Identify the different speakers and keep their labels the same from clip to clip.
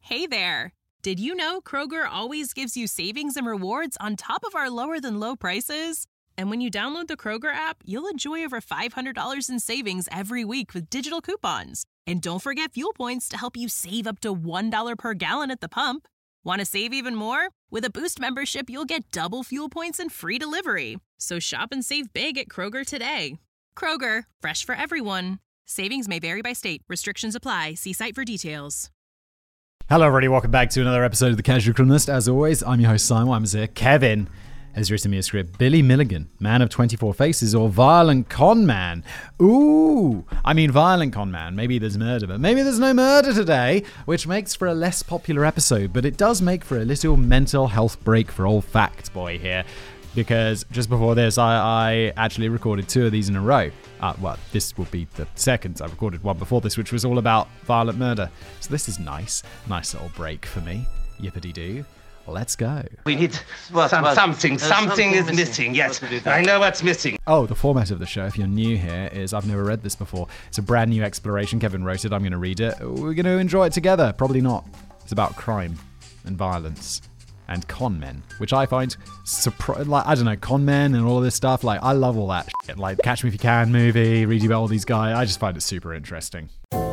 Speaker 1: Hey there! Did you know Kroger always gives you savings and rewards on top of our lower-than-low prices? And when you download the Kroger app, you'll enjoy over $500 in savings every week with digital coupons. And don't forget fuel points to help you save up to $1 per gallon at the pump. Want to save even more? With a Boost membership, you'll get double fuel points and free delivery. So shop and save big at Kroger today. Kroger, fresh for everyone. Savings may vary by state. Restrictions apply. See site for details.
Speaker 2: Hello everybody, welcome back to another episode of The Casual Criminalist. As always, I'm your host Simon. I'm here. Kevin has written me a script. Billy Milligan, Man of 24 Faces, or Violent Con Man. Ooh, I mean Violent Con Man. Maybe there's murder, but maybe there's no murder today, which makes for a less popular episode, but it does make for a little mental health break for old Fact Boy here. Because just before this, I actually recorded 2 of these in a row. Well, this will be the second. I recorded one before this, which was all about violent murder. So this is nice. Nice little break for me. Yippity-doo. Let's go.
Speaker 3: We need something. Something is missing. Yes, I know what's missing.
Speaker 2: Oh, the format of the show, if you're new here, is I've never read this before. It's a brand new exploration. Kevin wrote it. I'm going to read it. We're going to enjoy it together. Probably not. It's about crime and violence. And con men, which I find con men and all of this stuff. Like, I love all that shit. Like, Catch Me If You Can movie, read about all these guys. I just find it super interesting.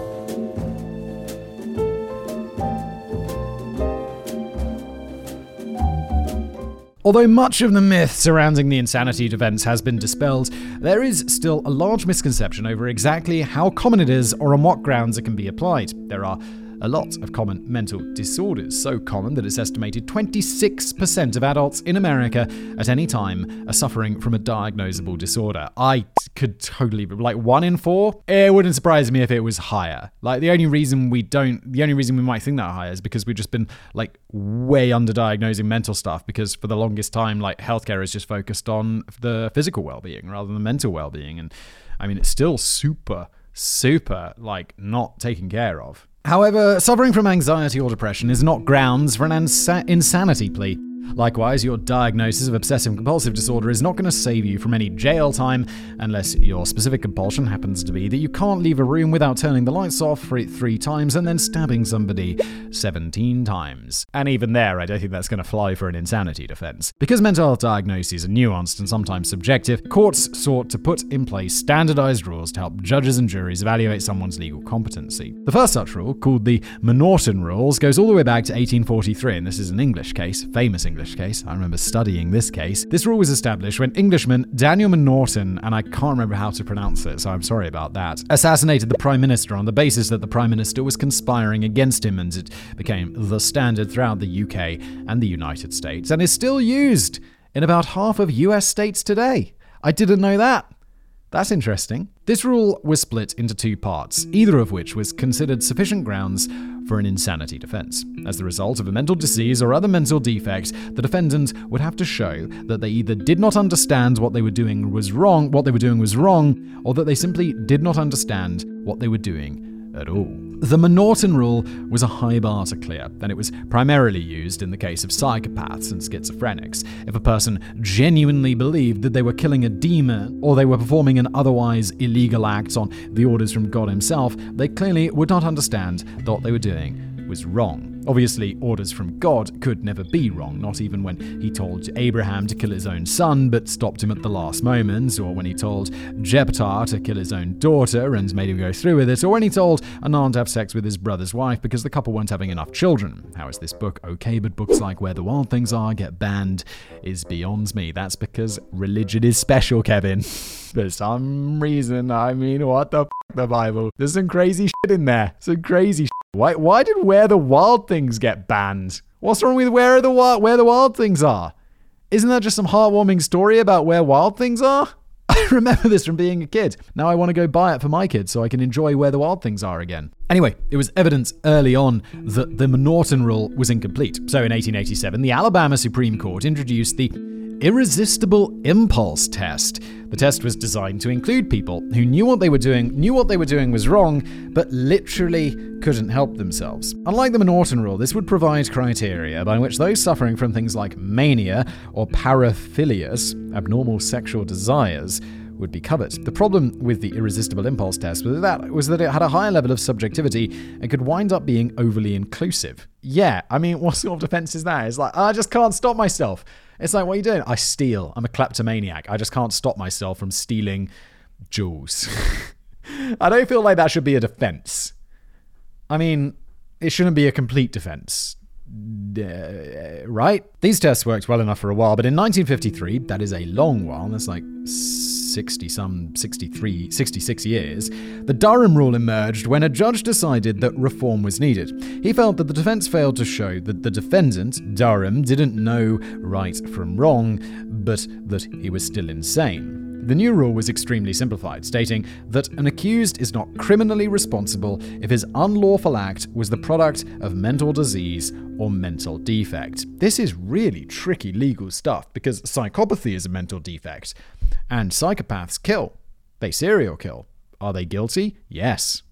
Speaker 2: Although much of the myth surrounding the insanity defense has been dispelled, there is still a large misconception over exactly how common it is or on what grounds it can be applied. There are a lot of common mental disorders, so common that it's estimated 26% of adults in America at any time are suffering from a diagnosable disorder. I could totally, like 1 in 4, it wouldn't surprise me if it was higher. Like the only reason we might think that higher is because we've just been like way underdiagnosing mental stuff, because for the longest time, like healthcare is just focused on the physical well-being rather than the mental well-being. And I mean, it's still super like not taken care of. However, suffering from anxiety or depression is not grounds for an insanity plea. Likewise, your diagnosis of obsessive-compulsive disorder is not going to save you from any jail time unless your specific compulsion happens to be that you can't leave a room without turning the lights off 3 times and then stabbing somebody 17 times. And even there, I don't think that's going to fly for an insanity defense. Because mental health diagnoses are nuanced and sometimes subjective, courts sought to put in place standardized rules to help judges and juries evaluate someone's legal competency. The first such rule, called the M'Naghten Rules, goes all the way back to 1843, and this is an English case, famous English case. I remember studying this case. This rule was established when Englishman Daniel M'Naghten, and I can't remember how to pronounce it, so I'm sorry about that, assassinated the Prime Minister on the basis that the Prime Minister was conspiring against him, and it became the standard throughout the UK and the United States, and is still used in about half of US states today. I didn't know that. That's interesting. This rule was split into 2 parts, either of which was considered sufficient grounds for an insanity defense. As the result of a mental disease or other mental defect, the defendant would have to show that they either did not understand what they were doing was wrong, or that they simply did not understand what they were doing at all. The M'Naghten Rule was a high bar to clear, and it was primarily used in the case of psychopaths and schizophrenics. If a person genuinely believed that they were killing a demon, or they were performing an otherwise illegal act on the orders from God himself, they clearly would not understand that what they were doing was wrong. Obviously, orders from God could never be wrong, not even when he told Abraham to kill his own son but stopped him at the last moment, or when he told Jephthah to kill his own daughter and made him go through with it, or when he told Anan to have sex with his brother's wife because the couple weren't having enough children. How is this book okay, but books like Where the Wild Things Are get banned is beyond me. That's because religion is special, Kevin. For some reason, I mean, what the the Bible? There's some crazy shit in there. Some crazy shit. Why did Where the Wild Things get banned? What's wrong with Where the Wild Things Are? Isn't that just some heartwarming story about where wild things are? I remember this from being a kid. Now I want to go buy it for my kids so I can enjoy Where the Wild Things Are again. Anyway, it was evident early on that the M'Naghten Rule was incomplete. So in 1887, the Alabama Supreme Court introduced the Irresistible Impulse Test. The test was designed to include people who knew what they were doing was wrong, but literally couldn't help themselves. Unlike the M'Naghten Rule, this would provide criteria by which those suffering from things like mania or paraphilias, abnormal sexual desires, would be covered. The problem with the irresistible impulse test was that it had a higher level of subjectivity and could wind up being overly inclusive. Yeah, I mean, what sort of defense is that? It's like, I just can't stop myself. It's like, what are you doing? I steal. I'm a kleptomaniac. I just can't stop myself from stealing jewels. I don't feel like that should be a defense. I mean, it shouldn't be a complete defense. Right? These tests worked well enough for a while, but in 1953, that is a long while, that's like 66 years, the Durham rule emerged when a judge decided that reform was needed. He felt that the defense failed to show that the defendant, Durham, didn't know right from wrong, but that he was still insane. The new rule was extremely simplified, stating that an accused is not criminally responsible if his unlawful act was the product of mental disease or mental defect. This is really tricky legal stuff because psychopathy is a mental defect, and psychopaths kill. They serial kill. Are they guilty? Yes.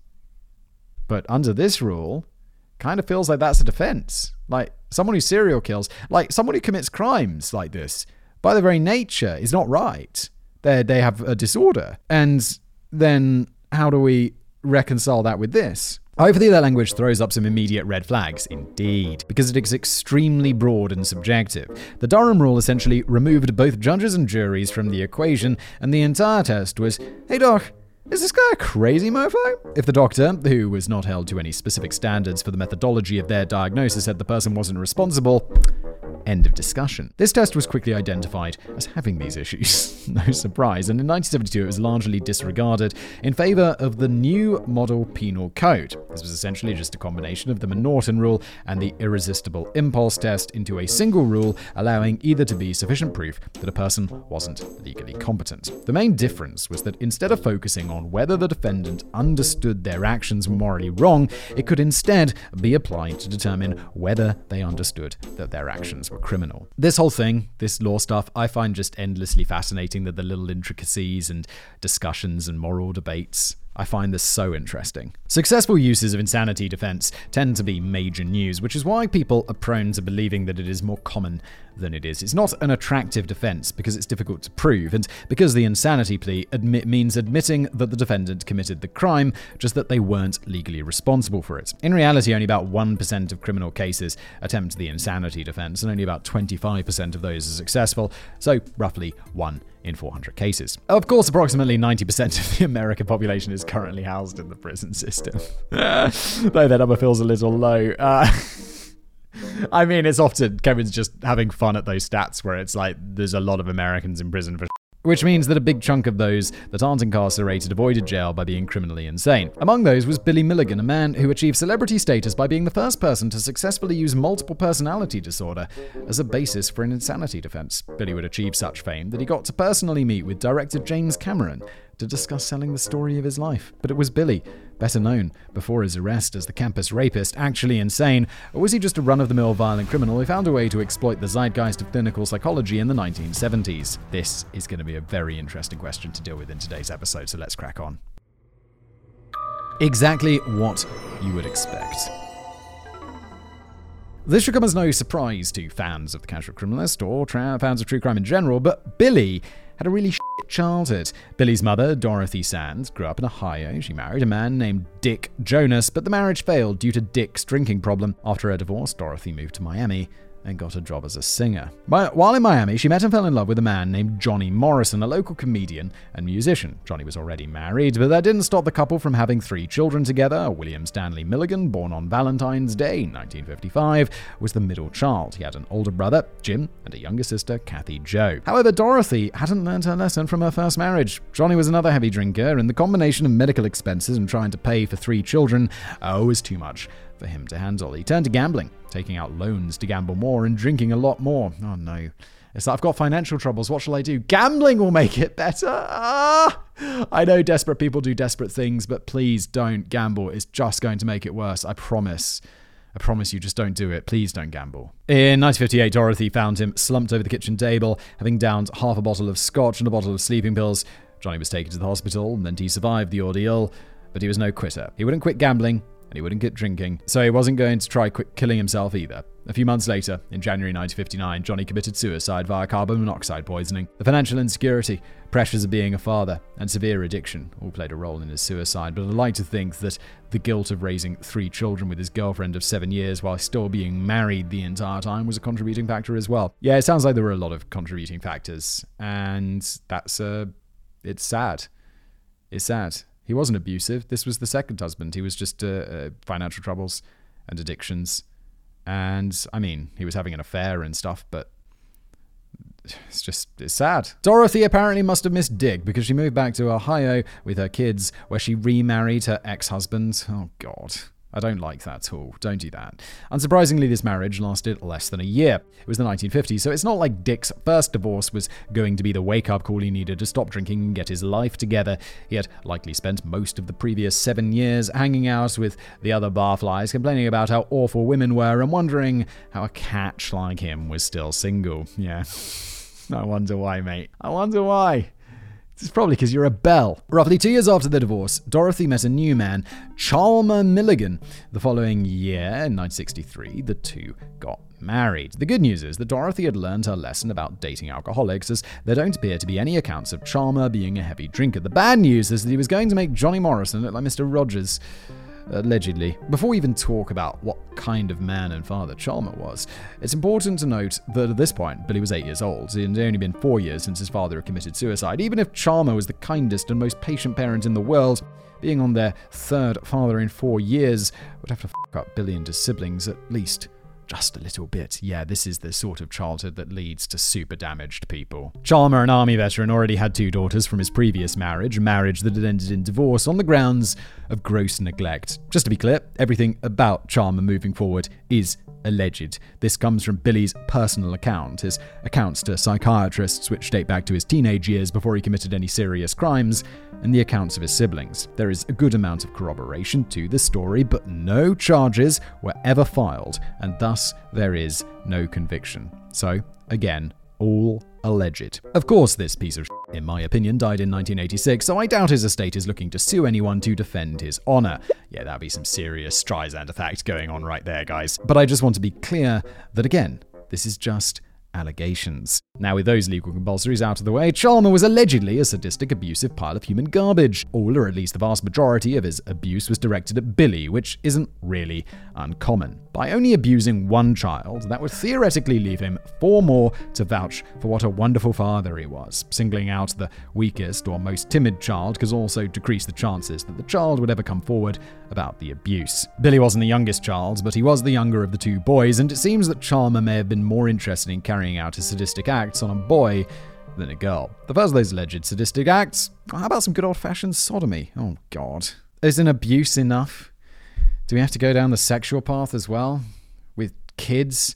Speaker 2: But under this rule, kind of feels like that's a defense. Like, someone who serial kills, like someone who commits crimes like this, by their very nature, is not right. They have a disorder. And then how do we reconcile that with this? Hopefully that language throws up some immediate red flags, indeed, because it is extremely broad and subjective. The Durham rule essentially removed both judges and juries from the equation, and the entire test was, hey doc, is this guy a crazy mofo? If the doctor, who was not held to any specific standards for the methodology of their diagnosis, said the person wasn't responsible, end of discussion. This test was quickly identified as having these issues. No surprise. And in 1972, it was largely disregarded in favor of the new model penal code. This was essentially just a combination of the M'Naughton rule and the irresistible impulse test into a single rule, allowing either to be sufficient proof that a person wasn't legally competent. The main difference was that instead of focusing on whether the defendant understood their actions were morally wrong, it could instead be applied to determine whether they understood that their actions were criminal. This whole thing, this law stuff, I find just endlessly fascinating, that the little intricacies and discussions and moral debates. I find this so interesting. Successful uses of insanity defense tend to be major news, which is why people are prone to believing that it is more common than it is. It's not an attractive defense because it's difficult to prove, and because the insanity plea means admitting that the defendant committed the crime, just that they weren't legally responsible for it. In reality, only about 1% of criminal cases attempt the insanity defense, and only about 25% of those are successful, so roughly 1 in 400 cases. Of course, approximately 90% of the American population is currently housed in the prison system. Though that number feels a little low. I mean, it's often Kevin's just having fun at those stats where it's like there's a lot of Americans in prison for which means that a big chunk of those that aren't incarcerated avoided jail by being criminally insane. Among those was Billy Milligan, a man who achieved celebrity status by being the first person to successfully use multiple personality disorder as a basis for an insanity defense. Billy would achieve such fame that he got to personally meet with director James Cameron to discuss selling the story of his life. But it was Billy, better known before his arrest as the campus rapist, actually insane, or was he just a run-of-the-mill violent criminal who found a way to exploit the zeitgeist of clinical psychology in the 1970s? This is going to be a very interesting question to deal with in today's episode, so let's crack on. Exactly what you would expect. This should come as no surprise to fans of The Casual Criminalist or fans of true crime in general, but Billy had a really shit childhood. Billy's mother, Dorothy Sands, grew up in Ohio. She married a man named Dick Jonas, but the marriage failed due to Dick's drinking problem. After her divorce, Dorothy moved to Miami and got a job as a singer. While in Miami, she met and fell in love with a man named Johnny Morrison, a local comedian and musician. Johnny was already married, but that didn't stop the couple from having 3 children together. William Stanley Milligan, born on Valentine's Day, 1955, was the middle child. He had an older brother, Jim, and a younger sister, Kathy Jo. However, Dorothy hadn't learned her lesson from her first marriage. Johnny was another heavy drinker, and the combination of medical expenses and trying to pay for 3 children was too much for him to handle. He turned to gambling, taking out loans to gamble more and drinking a lot more. Oh no. It's like, I've got financial troubles. What shall I do? Gambling will make it better. I know desperate people do desperate things, but please don't gamble. It's just going to make it worse. I promise you, just don't do it. Please don't gamble. In 1958, Dorothy found him slumped over the kitchen table, having downed half a bottle of scotch and a bottle of sleeping pills. Johnny was taken to the hospital, and then he survived the ordeal, but he was no quitter. He wouldn't quit gambling. and he wouldn't quit drinking, so he wasn't going to try killing himself either. A few months later, in January 1959, Johnny committed suicide via carbon monoxide poisoning. The financial insecurity, pressures of being a father, and severe addiction all played a role in his suicide, but I'd like to think that the guilt of raising 3 children with his girlfriend of 7 years while still being married the entire time was a contributing factor as well. Yeah, it sounds like there were a lot of contributing factors, and it's sad. It's sad. He wasn't abusive. This was the second husband. He was just financial troubles and addictions. And, I mean, he was having an affair and stuff, but it's sad. Dorothy apparently must have missed Dick because she moved back to Ohio with her kids, where she remarried her ex-husband. Oh, God. I don't like that at all. Don't do that. Unsurprisingly, this marriage lasted less than a year. It was the 1950s, so it's not like Dick's first divorce was going to be the wake-up call he needed to stop drinking and get his life together. He had likely spent most of the previous 7 years hanging out with the other barflies, complaining about how awful women were and wondering how a catch like him was still single. Yeah. I wonder why, mate. I wonder why. It's probably because you're a belle. Roughly 2 years after the divorce, Dorothy met a new man, Chalmer Milligan. The following year, in 1963, the two got married. The good news is that Dorothy had learned her lesson about dating alcoholics, as there don't appear to be any accounts of Chalmer being a heavy drinker. The bad news is that he was going to make Johnny Morrison look like Mr. Rogers. Allegedly. Before we even talk about what kind of man and father Chalmer was, it's important to note that at this point, Billy was 8 years old. It had only been 4 years since his father had committed suicide. Even if Chalmer was the kindest and most patient parent in the world, being on their third father in 4 years would have to fuck up Billy and his siblings at least just a little bit. Yeah, this is the sort of childhood that leads to super damaged people. Chalmer, an army veteran, already had 2 daughters from his previous marriage, a marriage that had ended in divorce on the grounds of gross neglect. Just to be clear, everything about Chalmer moving forward is alleged. This comes from Billy's personal account, his accounts to psychiatrists which date back to his teenage years before he committed any serious crimes, and the accounts of his siblings. There is a good amount of corroboration to the story, but no charges were ever filed, and thus there is no conviction. So, again, all alleged. Of course, this piece of shit, in my opinion, died in 1986, so I doubt his estate is looking to sue anyone to defend his honor. Yeah, that'd be some serious Streisand effect going on right there, guys. But I just want to be clear that, again, this is just allegations. Now, with those legal compulsories out of the way, Chalmer was allegedly a sadistic, abusive pile of human garbage. All, or at least the vast majority, of his abuse was directed at Billy, which isn't really uncommon. By only abusing 1 child, that would theoretically leave him 4 more to vouch for what a wonderful father he was. Singling out the weakest or most timid child could also decrease the chances that the child would ever come forward about the abuse. Billy wasn't the youngest child, but he was the younger of the 2 boys, and it seems that Chalmer may have been more interested in carrying out his sadistic acts on a boy than a girl. The first of those alleged sadistic acts, how about some good old-fashioned sodomy? Oh, God. Isn't abuse enough? Do we have to go down the sexual path as well? With kids?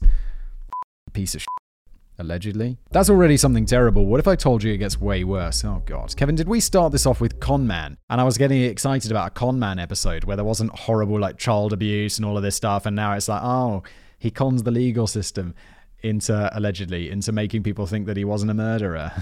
Speaker 2: Piece of shit. Allegedly. That's already something terrible. What if I told you it gets way worse? Oh, God. Kevin, did we start this off with Con Man? And I was getting excited about a Con Man episode where there wasn't horrible, child abuse and all of this stuff, and now it's like, oh, he cons the legal system allegedly into making people think that he wasn't a murderer.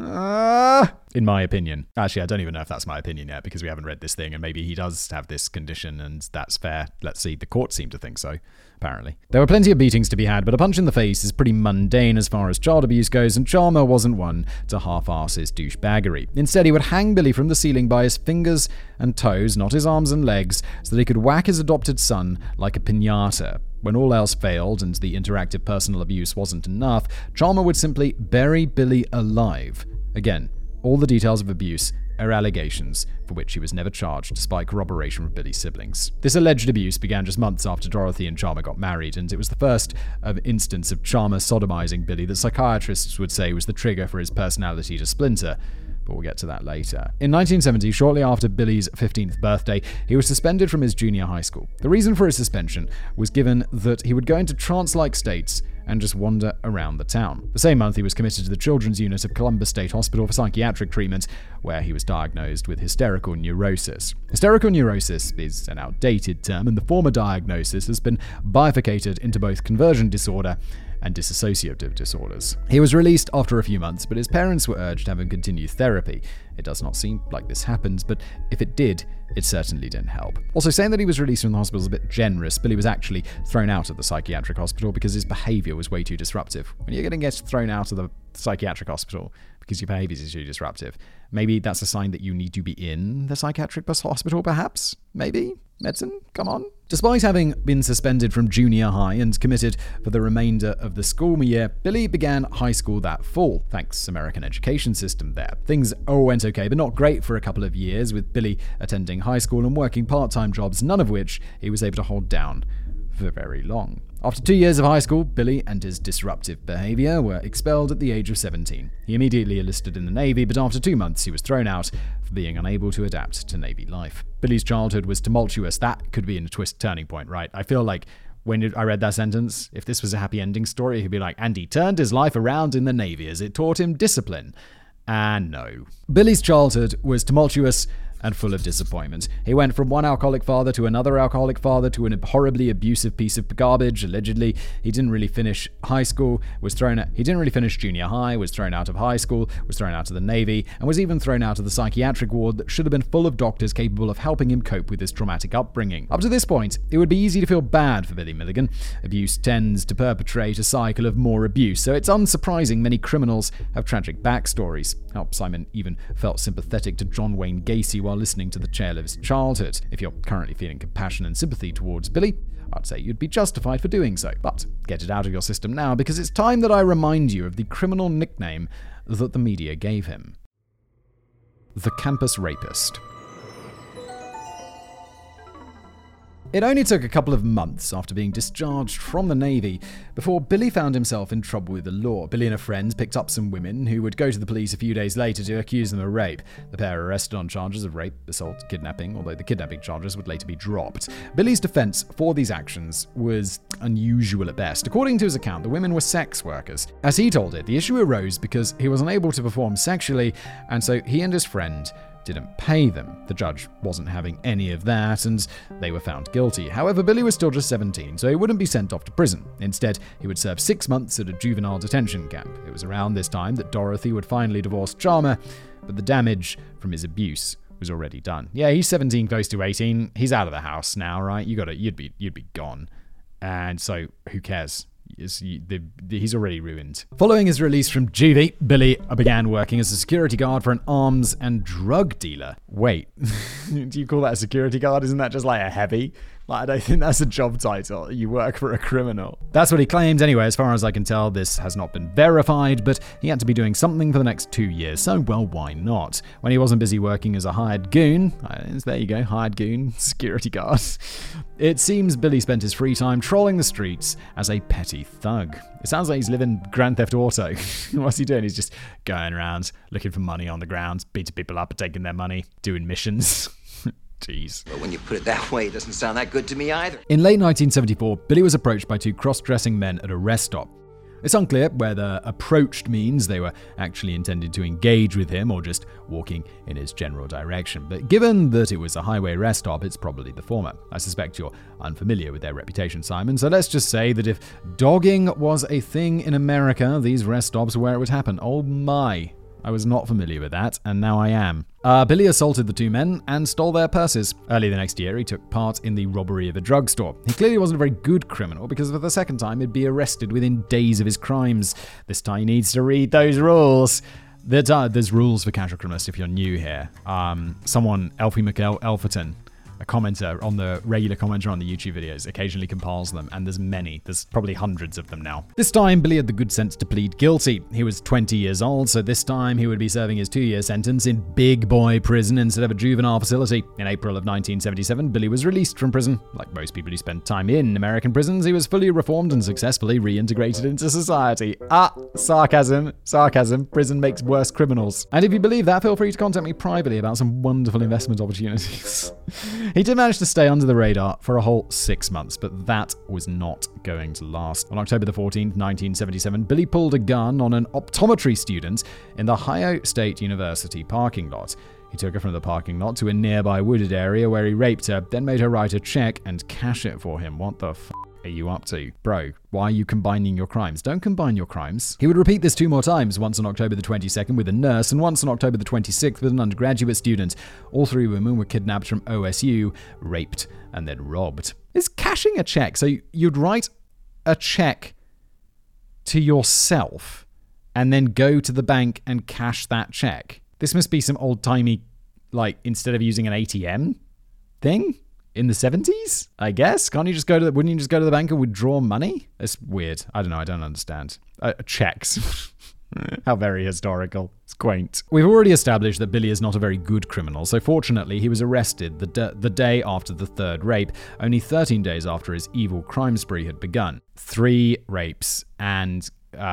Speaker 2: In my opinion. Actually, I don't even know if that's my opinion yet because we haven't read this thing, and maybe he does have this condition and that's fair. Let's see. The court seemed to think so, apparently. There were plenty of beatings to be had, but a punch in the face is pretty mundane as far as child abuse goes, and Chalmer wasn't one to half-arse his douchebaggery. Instead, he would hang Billy from the ceiling by his fingers and toes, not his arms and legs, so that he could whack his adopted son like a piñata. When all else failed and the interactive personal abuse wasn't enough, Chalmer would simply bury Billy alive. Again, all the details of abuse are allegations for which he was never charged despite corroboration from Billy's siblings. This alleged abuse began just months after Dorothy and Chalmer got married, and it was the first instance of Chalmer sodomizing Billy that psychiatrists would say was the trigger for his personality to splinter. But we'll get to that later. In 1970, shortly after Billy's 15th birthday, he was suspended from his junior high school. The reason for his suspension was given that he would go into trance-like states and just wander around the town. The same month, he was committed to the Children's Unit of Columbus State Hospital for psychiatric treatment, where he was diagnosed with hysterical neurosis. Hysterical neurosis is an outdated term, and the former diagnosis has been bifurcated into both conversion disorder and dissociative disorders. He was released after a few months, but his parents were urged to have him continue therapy. It does not seem like this happens, but if it did, it certainly didn't help. Also, saying that he was released from the hospital is a bit generous. Billy was actually thrown out of the psychiatric hospital because his behaviour was way too disruptive. When you're going to get thrown out of the psychiatric hospital because your behaviour is too disruptive, maybe that's a sign that you need to be in the psychiatric hospital, perhaps? Maybe? Medicine? Come on. Despite having been suspended from junior high and committed for the remainder of the school year, Billy began high school that fall, thanks to American education system there. Things all went okay, but not great for a couple of years, with Billy attending high school and working part-time jobs, none of which he was able to hold down for very long. After 2 years of high school, Billy and his disruptive behavior were expelled at the age of 17. He immediately enlisted in the Navy, but after 2 months he was thrown out for being unable to adapt to Navy life. Billy's childhood was tumultuous. That could be a turning point, right? I feel like when I read that sentence, if this was a happy ending story, he'd be like, and he turned his life around in the Navy as it taught him discipline. And no. Billy's childhood was tumultuous and full of disappointment. He went from one alcoholic father to another alcoholic father to an horribly abusive piece of garbage, allegedly. He didn't really finish high school, he didn't really finish junior high, was thrown out of high school, was thrown out of the Navy, and was even thrown out of the psychiatric ward that should have been full of doctors capable of helping him cope with his traumatic upbringing. Up to this point, it would be easy to feel bad for Billy Milligan. Abuse tends to perpetrate a cycle of more abuse, so it's unsurprising many criminals have tragic backstories. Simon even felt sympathetic to John Wayne Gacy while listening to the tale of his childhood. If you're currently feeling compassion and sympathy towards Billy, I'd say you'd be justified for doing so. But get it out of your system now, because it's time that I remind you of the criminal nickname that the media gave him. The Campus Rapist. It only took a couple of months after being discharged from the Navy before Billy found himself in trouble with the law. Billy and a friend picked up some women who would go to the police a few days later to accuse them of rape. The pair were arrested on charges of rape, assault, kidnapping, although the kidnapping charges would later be dropped. Billy's defense for these actions was unusual at best. According to his account, the women were sex workers. As he told it, the issue arose because he was unable to perform sexually, and so he and his friend didn't pay them. The judge wasn't having any of that, and they were found guilty. However, Billy was still just 17, so he wouldn't be sent off to prison. Instead, he would serve 6 months at a juvenile detention camp. It was around this time that Dorothy would finally divorce Chalmer, but the damage from his abuse was already done. Yeah, he's 17, close to 18. He's out of the house now, right? You'd be gone. And so, who cares? He's already ruined. Following his release from juvie, Billy began working as a security guard for an arms and drug dealer. Wait, do you call that a security guard? Isn't that just like a heavy? I don't think that's a job title. You work for a criminal. That's what he claims anyway. As far as I can tell, this has not been verified, but he had to be doing something for the next 2 years, so well, why not? When he wasn't busy working as a hired goon, there you go, hired goon, security guard, it seems Billy spent his free time trolling the streets as a petty thug. It sounds like he's living Grand Theft Auto. What's he doing? He's just going around looking for money on the ground, beating people up and taking their money, doing missions. Jeez.
Speaker 4: But when you put it that way, it doesn't sound that good to me either.
Speaker 2: In late 1974, Billy was approached by 2 cross-dressing men at a rest stop. It's unclear whether approached means they were actually intended to engage with him or just walking in his general direction. But given that it was a highway rest stop, it's probably the former. I suspect you're unfamiliar with their reputation, Simon, so let's just say that if dogging was a thing in America, these rest stops were where it would happen. Oh my. I was not familiar with that, and now I am. Billy assaulted the 2 men and stole their purses. Early the next year, he took part in the robbery of a drugstore. He clearly wasn't a very good criminal, because for the second time, he'd be arrested within days of his crimes. This time he needs to read those rules. There's rules for casual criminals if you're new here. Elfie McEl Elferton, a commenter on the regular commenter on the YouTube videos, occasionally compiles them, and there's probably hundreds of them now. This time, Billy had the good sense to plead guilty. He was 20 years old, so this time he would be serving his 2-year sentence in big boy prison instead of a juvenile facility. In April of 1977, Billy was released from prison. Like most people who spend time in American prisons, he was fully reformed and successfully reintegrated into society. Sarcasm. Prison makes worse criminals. And if you believe that, feel free to contact me privately about some wonderful investment opportunities. He did manage to stay under the radar for a whole 6 months, but that was not going to last. On October the 14th, 1977, Billy pulled a gun on an optometry student in the Ohio State University parking lot. He took her from the parking lot to a nearby wooded area where he raped her, then made her write a check and cash it for him. What the f***? are you up to? Bro, why are you combining your crimes? Don't combine your crimes. He would repeat this 2 more times, once on October the 22nd with a nurse and once on October the 26th with an undergraduate student. All 3 women were kidnapped from OSU, raped, and then robbed. It's cashing a check. So you'd write a check to yourself and then go to the bank and cash that check. This must be some old-timey, like, instead of using an ATM thing in the 70s, I guess. Wouldn't you just go to the bank and withdraw money? It's weird. I don't know. I don't understand. Checks. How very historical. It's quaint. We've already established that Billy is not a very good criminal, so fortunately he was arrested the day after the 3rd rape, only 13 days after his evil crime spree had begun. 3 rapes and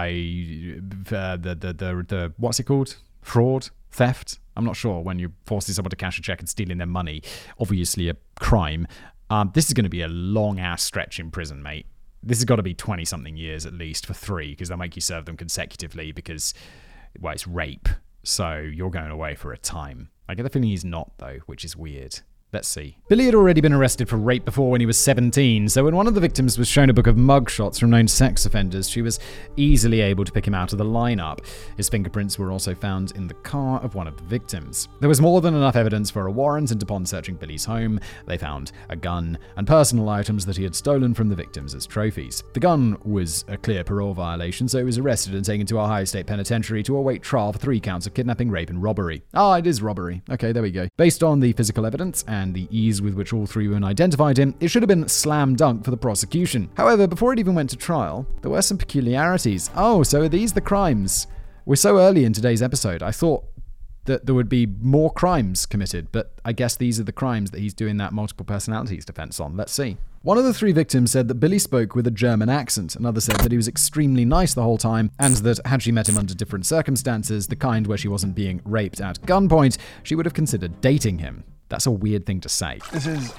Speaker 2: the what's it called? Fraud? Theft? I'm not sure, when you're forcing someone to cash a check and stealing their money. Obviously a crime. This is going to be a long-ass stretch in prison, mate. This has got to be 20-something years at least for 3, because they'll make you serve them consecutively because, well, it's rape. So you're going away for a time. I get the feeling he's not, though, which is weird. Let's see. Billy had already been arrested for rape before when he was 17, so when one of the victims was shown a book of mugshots from known sex offenders, she was easily able to pick him out of the lineup. His fingerprints were also found in the car of one of the victims. There was more than enough evidence for a warrant, and upon searching Billy's home, they found a gun and personal items that he had stolen from the victims as trophies. The gun was a clear parole violation, so he was arrested and taken to Ohio State Penitentiary to await trial for 3 counts of kidnapping, rape, and robbery. It is robbery. Okay, there we go. Based on the physical evidence and the ease with which all 3 women identified him, it should have been slam dunk for the prosecution. However, before it even went to trial, there were some peculiarities. So are these the crimes? We're so early in today's episode. I thought that there would be more crimes committed, but I guess these are the crimes that he's doing that multiple personalities defense on. Let's see. One of the 3 victims said that Billy spoke with a German accent. Another said that he was extremely nice the whole time, and that had she met him under different circumstances, the kind where she wasn't being raped at gunpoint, she would have considered dating him. That's a weird thing to say.
Speaker 5: This is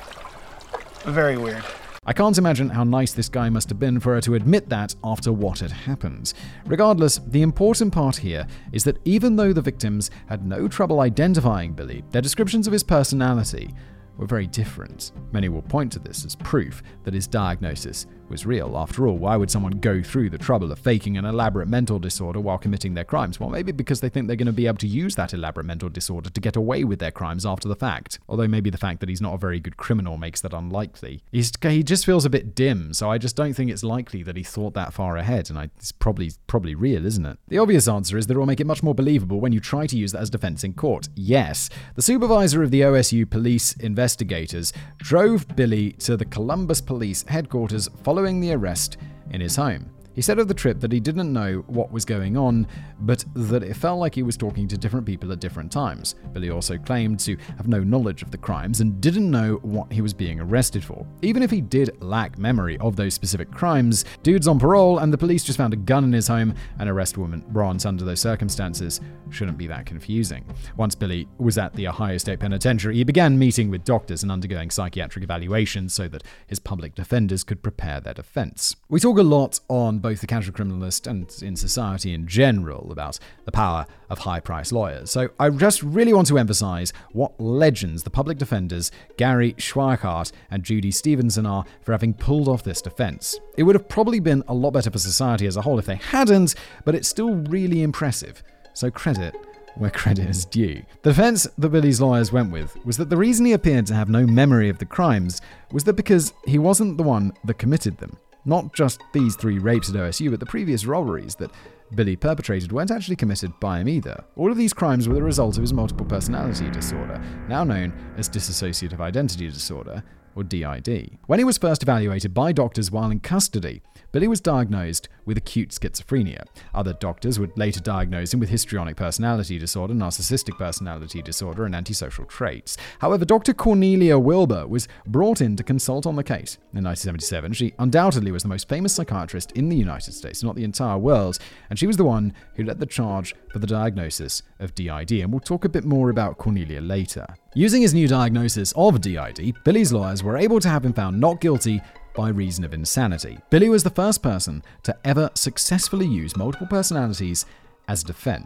Speaker 5: very weird.
Speaker 2: I can't imagine how nice this guy must have been for her to admit that after what had happened. Regardless, the important part here is that even though the victims had no trouble identifying Billy, their descriptions of his personality were very different. Many will point to this as proof that his diagnosis was real. After all, why would someone go through the trouble of faking an elaborate mental disorder while committing their crimes? Well, maybe because they think they're going to be able to use that elaborate mental disorder to get away with their crimes after the fact. Although maybe the fact that he's not a very good criminal makes that unlikely. He just feels a bit dim, so I just don't think it's likely that he thought that far ahead, and it's probably real, isn't it? The obvious answer is that it will make it much more believable when you try to use that as defense in court. Yes, the supervisor of the OSU police investigators drove Billy to the Columbus Police headquarters following the arrest in his home. He said of the trip that he didn't know what was going on, but that it felt like he was talking to different people at different times. Billy also claimed to have no knowledge of the crimes and didn't know what he was being arrested for. Even if he did lack memory of those specific crimes, dude's on parole and the police just found a gun in his home and arrest warrant under those circumstances shouldn't be that confusing. Once Billy was at the Ohio State Penitentiary, he began meeting with doctors and undergoing psychiatric evaluations so that his public defenders could prepare their defense. We talk a lot on both the Casual Criminalist and in society in general about the power of high-priced lawyers. So I just really want to emphasize what legends the public defenders Gary Schweikart and Judy Stevenson are for having pulled off this defense. It would have probably been a lot better for society as a whole if they hadn't, but it's still really impressive. So credit where credit is due. The defense that Billy's lawyers went with was that the reason he appeared to have no memory of the crimes was that because he wasn't the one that committed them. Not just these 3 rapes at OSU, but the previous robberies that Billy perpetrated weren't actually committed by him either. All of these crimes were the result of his multiple personality disorder, now known as dissociative identity disorder, or DID. When he was first evaluated by doctors while in custody, Billy was diagnosed with acute schizophrenia. Other doctors would later diagnose him with histrionic personality disorder, narcissistic personality disorder, and antisocial traits. However, Dr. Cornelia Wilbur was brought in to consult on the case. In 1977, she undoubtedly was the most famous psychiatrist in the United States, not the entire world, and she was the one who led the charge for the diagnosis of DID, and we'll talk a bit more about Cornelia later. Using his new diagnosis of DID, Billy's lawyers were able to have him found not guilty by reason of insanity. Billy was the first person to ever successfully use multiple personalities as defense.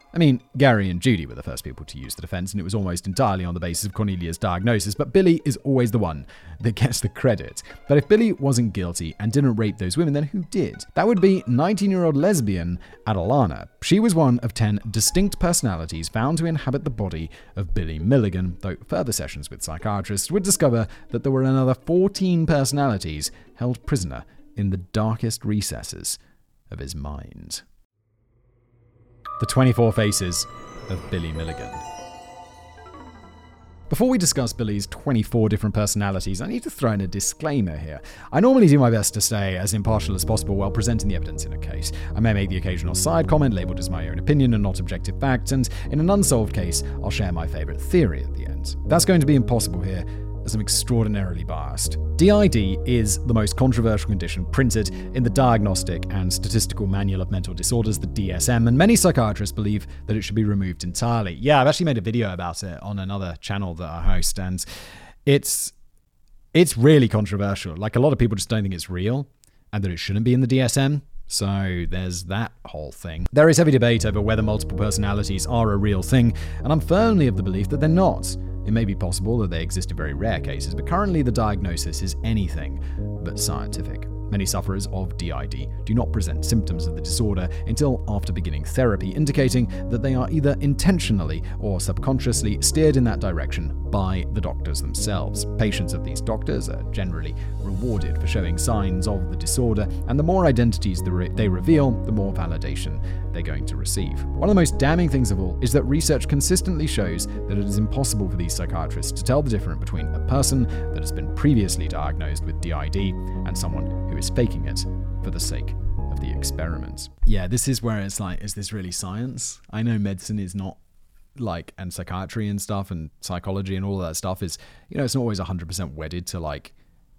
Speaker 2: I mean, Gary and Judy were the first people to use the defense, and it was almost entirely on the basis of Cornelia's diagnosis, but Billy is always the one that gets the credit. But if Billy wasn't guilty and didn't rape those women, then who did? That would be 19-year-old lesbian Adelana. She was one of 10 distinct personalities found to inhabit the body of Billy Milligan, though further sessions with psychiatrists would discover that there were another 14 personalities held prisoner in the darkest recesses of his mind. The 24 Faces of Billy Milligan. Before we discuss Billy's 24 different personalities, I need to throw in a disclaimer here. I normally do my best to stay as impartial as possible while presenting the evidence in a case. I may make the occasional side comment labelled as my own opinion and not objective fact, and in an unsolved case, I'll share my favourite theory at the end. That's going to be impossible here, as I'm extraordinarily biased. DID is the most controversial condition printed in the Diagnostic and Statistical Manual of Mental Disorders, the DSM, and many psychiatrists believe that it should be removed entirely. Yeah, I've actually made a video about it on another channel that I host, and it's really controversial. Like, a lot of people just don't think it's real and that it shouldn't be in the DSM. So there's that whole thing. There is heavy debate over whether multiple personalities are a real thing, and I'm firmly of the belief that they're not. It may be possible that they exist in very rare cases, but currently the diagnosis is anything but scientific. Many sufferers of DID do not present symptoms of the disorder until after beginning therapy, indicating that they are either intentionally or subconsciously steered in that direction by the doctors themselves. Patients of these doctors are generally rewarded for showing signs of the disorder, and the more identities they reveal, the more validation they're going to receive. One of the most damning things of all is that research consistently shows that it is impossible for these psychiatrists to tell the difference between a person that has been previously diagnosed with DID and someone who is faking it for the sake of the experiment. Yeah, this is where it's like, is this really science? I know medicine is not like, and psychiatry and stuff and psychology and all of that stuff is, it's not always 100% wedded to like,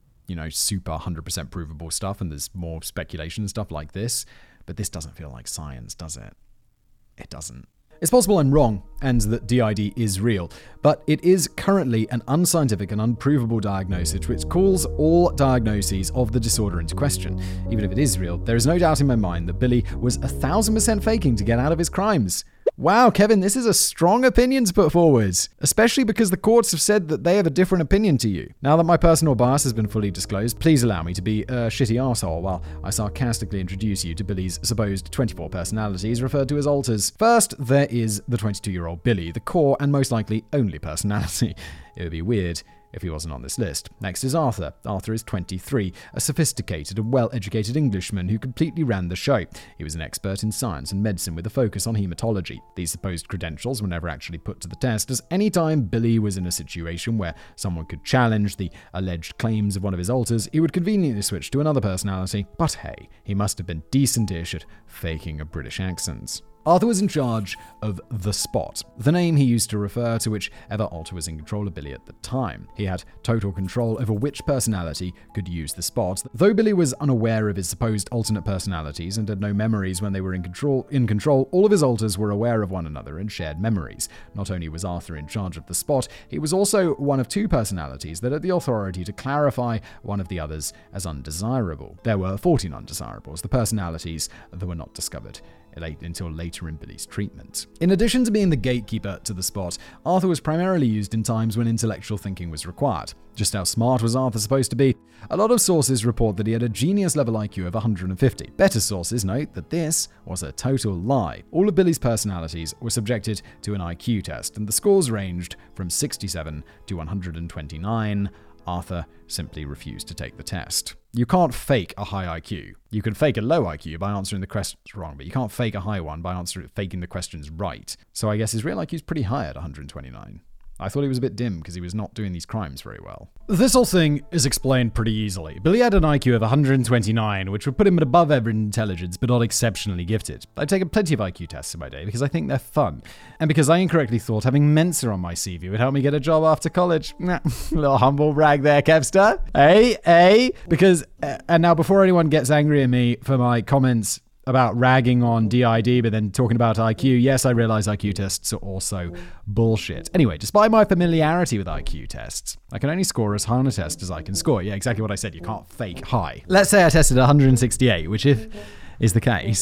Speaker 2: super 100% provable stuff, and there's more speculation and stuff like this. But this doesn't feel like science, does it? It doesn't. It's possible I'm wrong and that DID is real, but it is currently an unscientific and unprovable diagnosis which calls all diagnoses of the disorder into question. Even if it is real, there is no doubt in my mind that Billy was 1,000% faking to get out of his crimes. Wow, Kevin, this is a strong opinion to put forward, especially because the courts have said that they have a different opinion to you. Now that my personal bias has been fully disclosed, please allow me to be a shitty arsehole while I sarcastically introduce you to Billy's supposed 24 personalities referred to as alters. First, there is the 22-year-old Billy, the core and most likely only personality. It would be weird if he wasn't on this list. Next is Arthur. Arthur is 23, a sophisticated and well-educated Englishman who completely ran the show. He was an expert in science and medicine with a focus on hematology. These supposed credentials were never actually put to the test, as any time Billy was in a situation where someone could challenge the alleged claims of one of his alters, he would conveniently switch to another personality. But hey, he must have been decent-ish at faking a British accent. Arthur was in charge of The Spot, the name he used to refer to whichever alter was in control of Billy at the time. He had total control over which personality could use the spot. Though Billy was unaware of his supposed alternate personalities and had no memories when they were in control, all of his alters were aware of one another and shared memories. Not only was Arthur in charge of The Spot, he was also one of two personalities that had the authority to clarify one of the others as undesirable. There were 14 undesirables, the personalities that were not discovered until later in Billy's treatment. In addition to being the gatekeeper to The Spot, Arthur was primarily used in times when intellectual thinking was required. Just how smart was Arthur supposed to be? A lot of sources report that he had a genius-level IQ of 150. Better sources note that this was a total lie. All of Billy's personalities were subjected to an IQ test, and the scores ranged from 67 to 129. Arthur simply refused to take the test. You can't fake a high IQ. You can fake a low IQ by answering the questions wrong, but you can't fake a high one by faking the questions right. So I guess his real IQ is pretty high at 129. I thought he was a bit dim because he was not doing these crimes very well. This whole thing is explained pretty easily. Billy had an IQ of 129, which would put him at above average intelligence, but not exceptionally gifted. I've taken plenty of IQ tests in my day because I think they're fun. And because I incorrectly thought having Mensa on my CV would help me get a job after college. Nah, a little humble brag there, Kevster. Hey. Because, and now before anyone gets angry at me for my comments about ragging on DID but then talking about IQ, yes, I realize IQ tests are also bullshit. Anyway, despite my familiarity with IQ tests, I can only score as high on a test as I can score. Yeah, exactly what I said. You can't fake high. Let's say I tested 168, which if is the case,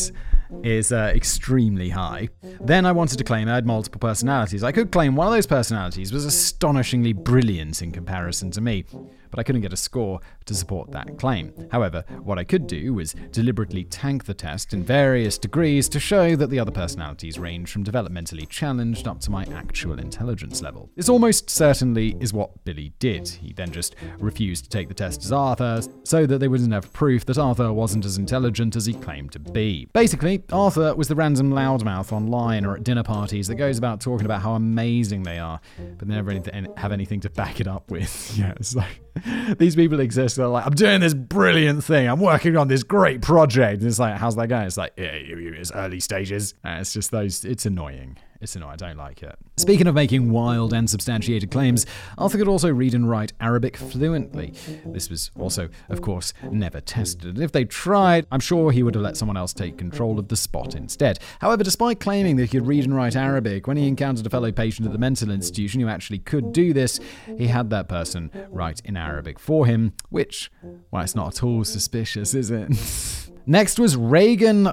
Speaker 2: is extremely high. Then I wanted to claim I had multiple personalities. I could claim one of those personalities was astonishingly brilliant in comparison to me, but I couldn't get a score to support that claim. However, what I could do was deliberately tank the test in various degrees to show that the other personalities range from developmentally challenged up to my actual intelligence level. This almost certainly is what Billy did. He then just refused to take the test as Arthur, so that they wouldn't have proof that Arthur wasn't as intelligent as he claimed to be. Basically, Arthur was the random loudmouth online or at dinner parties that goes about talking about how amazing they are, but they never have anything to back it up with. Yeah, it's like, these people exist. They're like, I'm doing this brilliant thing. I'm working on this great project. And it's like, how's that going? It's like, yeah, it's early stages. It's just those. It's annoying. It's annoying. I don't like it. Speaking of making wild and substantiated claims, Arthur could also read and write Arabic fluently. This was also, of course, never tested. If they tried, I'm sure he would have let someone else take control of the spot instead. However, despite claiming that he could read and write Arabic, when he encountered a fellow patient at the mental institution who actually could do this, he had that person write in Arabic for him, which, well, it's not at all suspicious, is it? Next was Reagan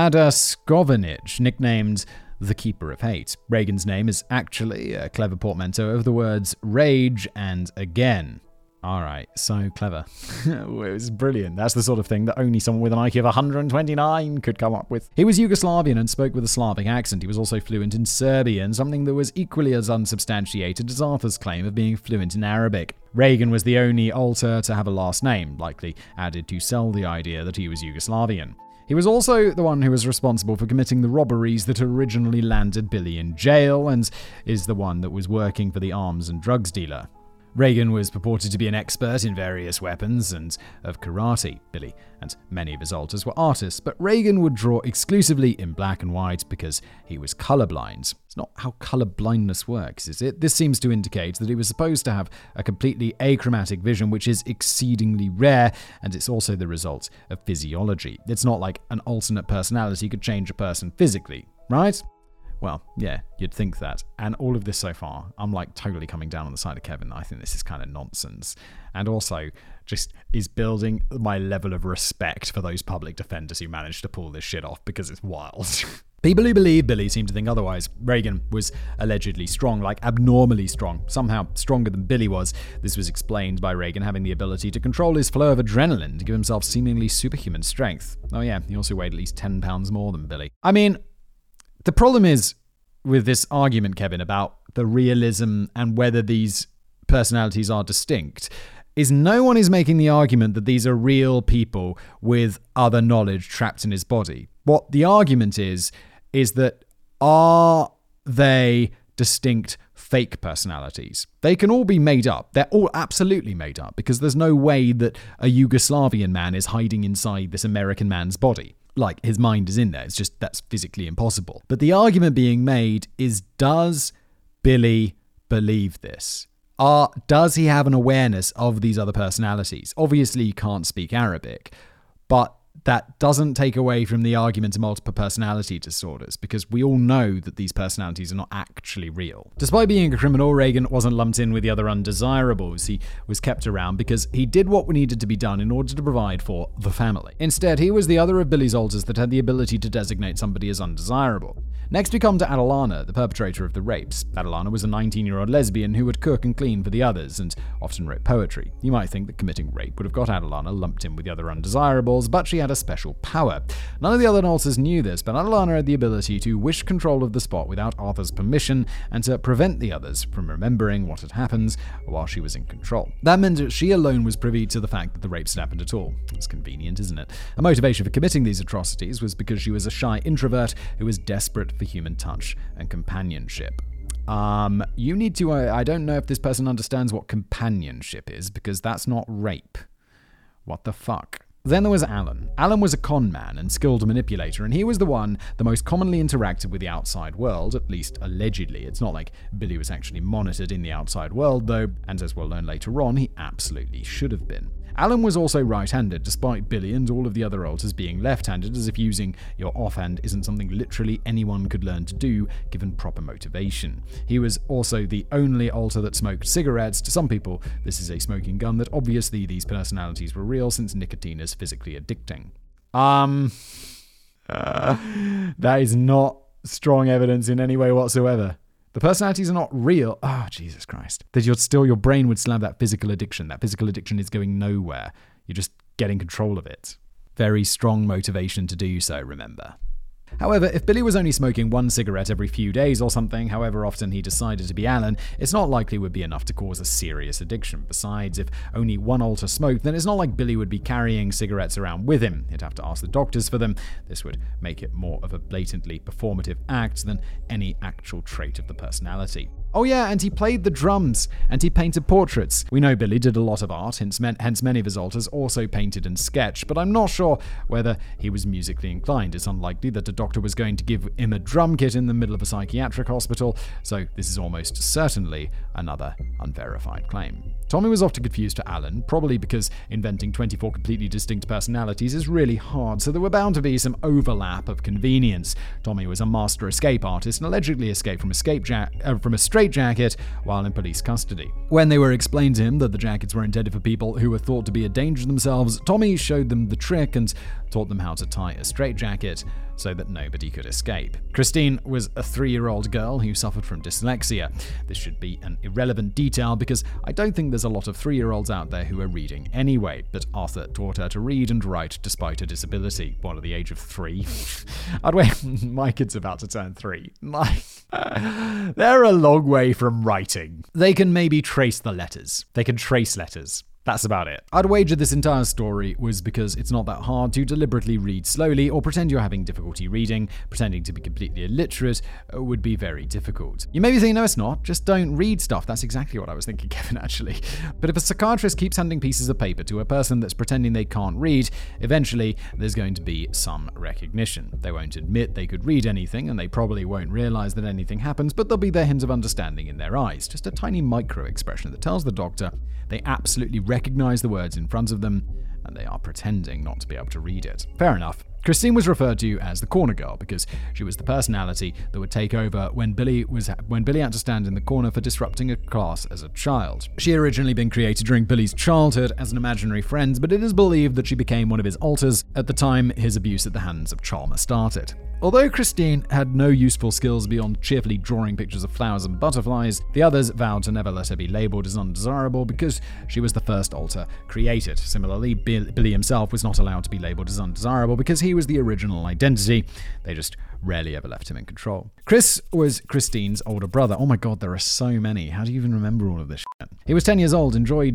Speaker 2: Vadaskovich, nicknamed the Keeper of Hate. Reagan's name is actually a clever portmanteau of the words rage and again. Alright, so clever. It was brilliant. That's the sort of thing that only someone with an IQ of 129 could come up with. He was Yugoslavian and spoke with a Slavic accent. He was also fluent in Serbian, something that was equally as unsubstantiated as Arthur's claim of being fluent in Arabic. Reagan was the only alter to have a last name, likely added to sell the idea that he was Yugoslavian. He was also the one who was responsible for committing the robberies that originally landed Billy in jail and is the one that was working for the arms and drugs dealer. Reagan was purported to be an expert in various weapons and of karate. Billy and many of his alters were artists, but Reagan would draw exclusively in black and white because he was colorblind. It's not how color blindness works, is it? This seems to indicate that he was supposed to have a completely achromatic vision, which is exceedingly rare, and it's also the result of physiology. It's not like an alternate personality could change a person physically, right? Well, yeah, you'd think that. And all of this so far, I'm like totally coming down on the side of Kevin. I think this is kind of nonsense. And also just is building my level of respect for those public defenders who managed to pull this shit off, because it's wild. People who believe Billy seem to think otherwise. Reagan was allegedly strong, like abnormally strong, somehow stronger than Billy was. This was explained by Reagan having the ability to control his flow of adrenaline to give himself seemingly superhuman strength. Oh yeah, he also weighed at least 10 pounds more than Billy. I mean, the problem is with this argument, Kevin, about the realism and whether these personalities are distinct, is no one is making the argument that these are real people with other knowledge trapped in his body. What the argument is that are they distinct fake personalities? They can all be made up. They're all absolutely made up, because there's no way that a Yugoslavian man is hiding inside this American man's body. Like, his mind is in there. It's just, that's physically impossible. But the argument being made is, does Billy believe this? Does he have an awareness of these other personalities? Obviously, he can't speak Arabic, but that doesn't take away from the argument of multiple personality disorders, because we all know that these personalities are not actually real. Despite being a criminal, Reagan wasn't lumped in with the other undesirables. He was kept around because he did what needed to be done in order to provide for the family. Instead, he was the other of Billy's alters that had the ability to designate somebody as undesirable. Next, we come to Adalana, the perpetrator of the rapes. Adalana was a 19-year-old lesbian who would cook and clean for the others and often wrote poetry. You might think that committing rape would have got Adalana lumped in with the other undesirables, but she had a special power. None of the other alters knew this, but Adalana had the ability to wish control of the spot without Arthur's permission and to prevent the others from remembering what had happened while she was in control. That meant that she alone was privy to the fact that the rapes had happened at all. It's convenient, isn't it? Her motivation for committing these atrocities was because she was a shy introvert who was desperate for human touch and companionship. You need to, I don't know if this person understands what companionship is, because that's not rape. What the fuck? Then there was Alan. Alan was a con man and skilled manipulator, and he was the one that most commonly interacted with the outside world, at least allegedly. It's not like Billy was actually monitored in the outside world, though, and as we'll learn later on, he absolutely should have been. Alan was also right-handed, despite Billy and all of the other alters being left-handed, as if using your offhand isn't something literally anyone could learn to do, given proper motivation. He was also the only alter that smoked cigarettes. To some people, this is a smoking gun that obviously these personalities were real, since nicotine is physically addicting. That is not strong evidence in any way whatsoever. The personalities are not real. Oh, Jesus Christ. That your brain would still have that physical addiction. That physical addiction is going nowhere. You're just getting control of it. Very strong motivation to do so, remember. However, if Billy was only smoking one cigarette every few days or something, however often he decided to be Alan, it's not likely would be enough to cause a serious addiction. Besides, if only one alter smoked, then it's not like Billy would be carrying cigarettes around with him. He'd have to ask the doctors for them. This would make it more of a blatantly performative act than any actual trait of the personality. Oh yeah, and he played the drums, and he painted portraits. We know Billy did a lot of art, hence many of his alters also painted and sketched, but I'm not sure whether he was musically inclined. It's unlikely that a doctor was going to give him a drum kit in the middle of a psychiatric hospital, so this is almost certainly another unverified claim. Tommy was often confused to Alan, probably because inventing 24 completely distinct personalities is really hard, so there were bound to be some overlap of convenience. Tommy was a master escape artist and allegedly escaped from a straitjacket while in police custody. When they were explained to him that the jackets were intended for people who were thought to be a danger to themselves, Tommy showed them the trick and taught them how to tie a straitjacket so that nobody could escape. Christine was a 3-year-old girl who suffered from dyslexia. This should be an irrelevant detail because I don't think there's a lot of 3-year-olds out there who are reading anyway, but Arthur taught her to read and write despite her disability. What, at the age of 3? I'd wait, my kid's about to turn 3. They're a long way from writing. They can maybe trace the letters. They can trace letters. That's about it. I'd wager this entire story was because it's not that hard to deliberately read slowly or pretend you're having difficulty reading. Pretending to be completely illiterate would be very difficult. You may be thinking, no, it's not. Just don't read stuff. That's exactly what I was thinking, Kevin, actually. But if a psychiatrist keeps handing pieces of paper to a person that's pretending they can't read, eventually there's going to be some recognition. They won't admit they could read anything, and they probably won't realize that anything happens, but there'll be the hint of understanding in their eyes. Just a tiny micro expression that tells the doctor they absolutely recognize the words in front of them, and they are pretending not to be able to read it. Fair enough. Christine was referred to as the corner girl because she was the personality that would take over when Billy had to stand in the corner for disrupting a class as a child. She had originally been created during Billy's childhood as an imaginary friend, but it is believed that she became one of his alters at the time his abuse at the hands of Chalmer started. Although Christine had no useful skills beyond cheerfully drawing pictures of flowers and butterflies, the others vowed to never let her be labelled as undesirable because she was the first alter created. Similarly, Billy himself was not allowed to be labelled as undesirable because he was the original identity. They just rarely ever left him in control. Chris was Christine's older brother. Oh my god, there are so many. How do you even remember all of this shit? He was 10 years old, enjoyed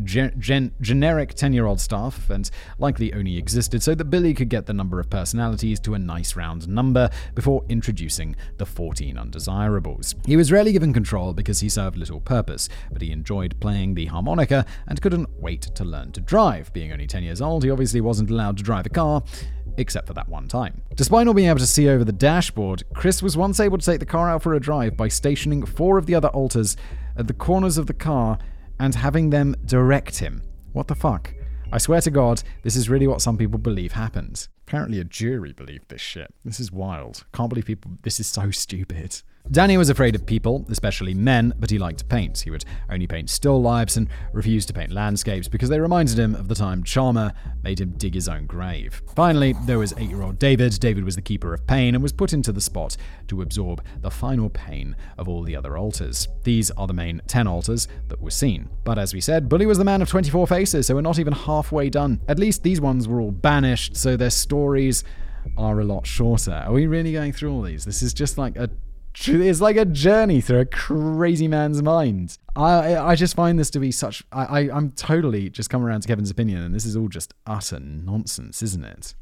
Speaker 2: generic 10-year-old stuff, and likely only existed so that Billy could get the number of personalities to a nice round number before introducing the 14 undesirables. He was rarely given control because he served little purpose, but he enjoyed playing the harmonica and couldn't wait to learn to drive. Being only 10 years old, he obviously wasn't allowed to drive a car, except for that one time. Despite not being able to see over the dashboard, Chris was once able to take the car out for a drive by stationing 4 of the other alters at the corners of the car and having them direct him. What the fuck? I swear to God, this is really what some people believe happens. Apparently a jury believed this shit. This is wild. Can't believe people... This is so stupid. Danny was afraid of people, especially men, but he liked to paint. He would only paint still lifes and refused to paint landscapes because they reminded him of the time Chalmer made him dig his own grave. Finally, there was 8-year-old David. David was the keeper of pain and was put into the spot to absorb the final pain of all the other alters. These are the main 10 alters that were seen. But as we said, Bully was the man of 24 faces, so we're not even halfway done. At least these ones were all banished, so their stories are a lot shorter. Are we really going through all these? This is just like it's like a journey through a crazy man's mind. I just find this to be such... I'm totally just come around to Kevin's opinion, and this is all just utter nonsense, isn't it?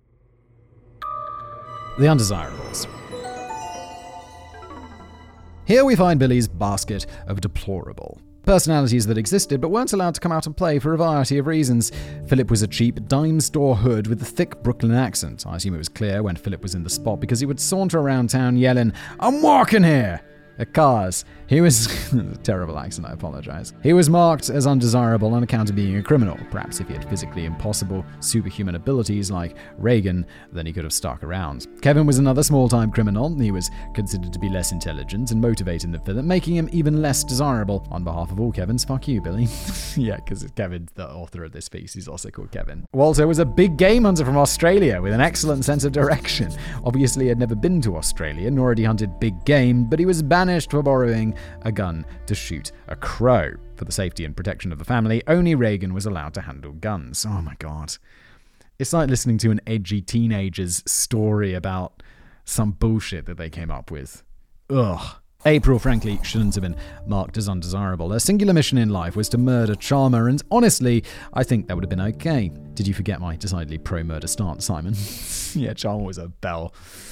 Speaker 2: The undesirables. Here we find Billy's basket of deplorable personalities that existed but weren't allowed to come out and play for a variety of reasons. Philip was a cheap dime store hood with a thick Brooklyn accent. I assume it was clear when Philip was in the spot because he would saunter around town yelling, "I'm walking here!" cars. He was terrible accent, I apologize. He was marked as undesirable on account of being a criminal. Perhaps if he had physically impossible superhuman abilities like Reagan, then he could have stuck around. Kevin was another small-time criminal. He was considered to be less intelligent and motivated in the film, making him even less desirable. On behalf of all Kevins, fuck you, Billy. Yeah, because Kevin's the author of this piece. He's also called Kevin. Walter was a big game hunter from Australia with an excellent sense of direction. Obviously, he had never been to Australia, nor had he hunted big game, but he was banished for borrowing a gun to shoot a crow. For the safety and protection of the family, only Reagan was allowed to handle guns. Oh my god. It's like listening to an edgy teenager's story about some bullshit that they came up with. Ugh. April, frankly, shouldn't have been marked as undesirable. Her singular mission in life was to murder Chalmer, and honestly, I think that would have been okay. Did you forget my decidedly pro-murder stance, Simon? Yeah, Chalmer was a bell.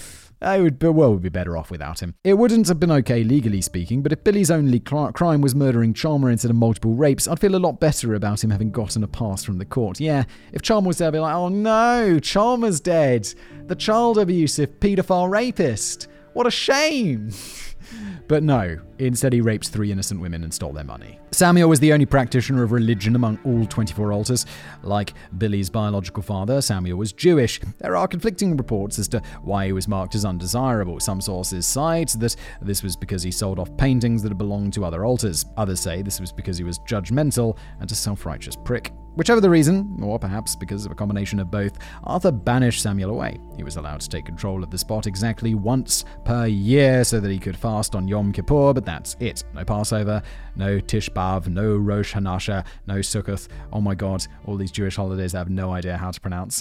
Speaker 2: The world would be better off without him. It wouldn't have been okay legally speaking, but if Billy's only crime was murdering Chalmer instead of multiple rapes, I'd feel a lot better about him having gotten a pass from the court. Yeah, if Chalmer was there, I'd be like, oh no, Chalmer's dead. The child abusive paedophile rapist. What a shame. But no, instead he raped 3 innocent women and stole their money. Samuel was the only practitioner of religion among all 24 altars. Like Billy's biological father, Samuel was Jewish. There are conflicting reports as to why he was marked as undesirable. Some sources cite that this was because he sold off paintings that had belonged to other altars. Others say this was because he was judgmental and a self-righteous prick. Whichever the reason, or perhaps because of a combination of both, Arthur banished Samuel away. He was allowed to take control of the spot exactly once per year so that he could fast on Yom Kippur, but that's it. No Passover, no Tish B'Av, no Rosh Hashanah, no Sukkoth. Oh my god, all these Jewish holidays I have no idea how to pronounce.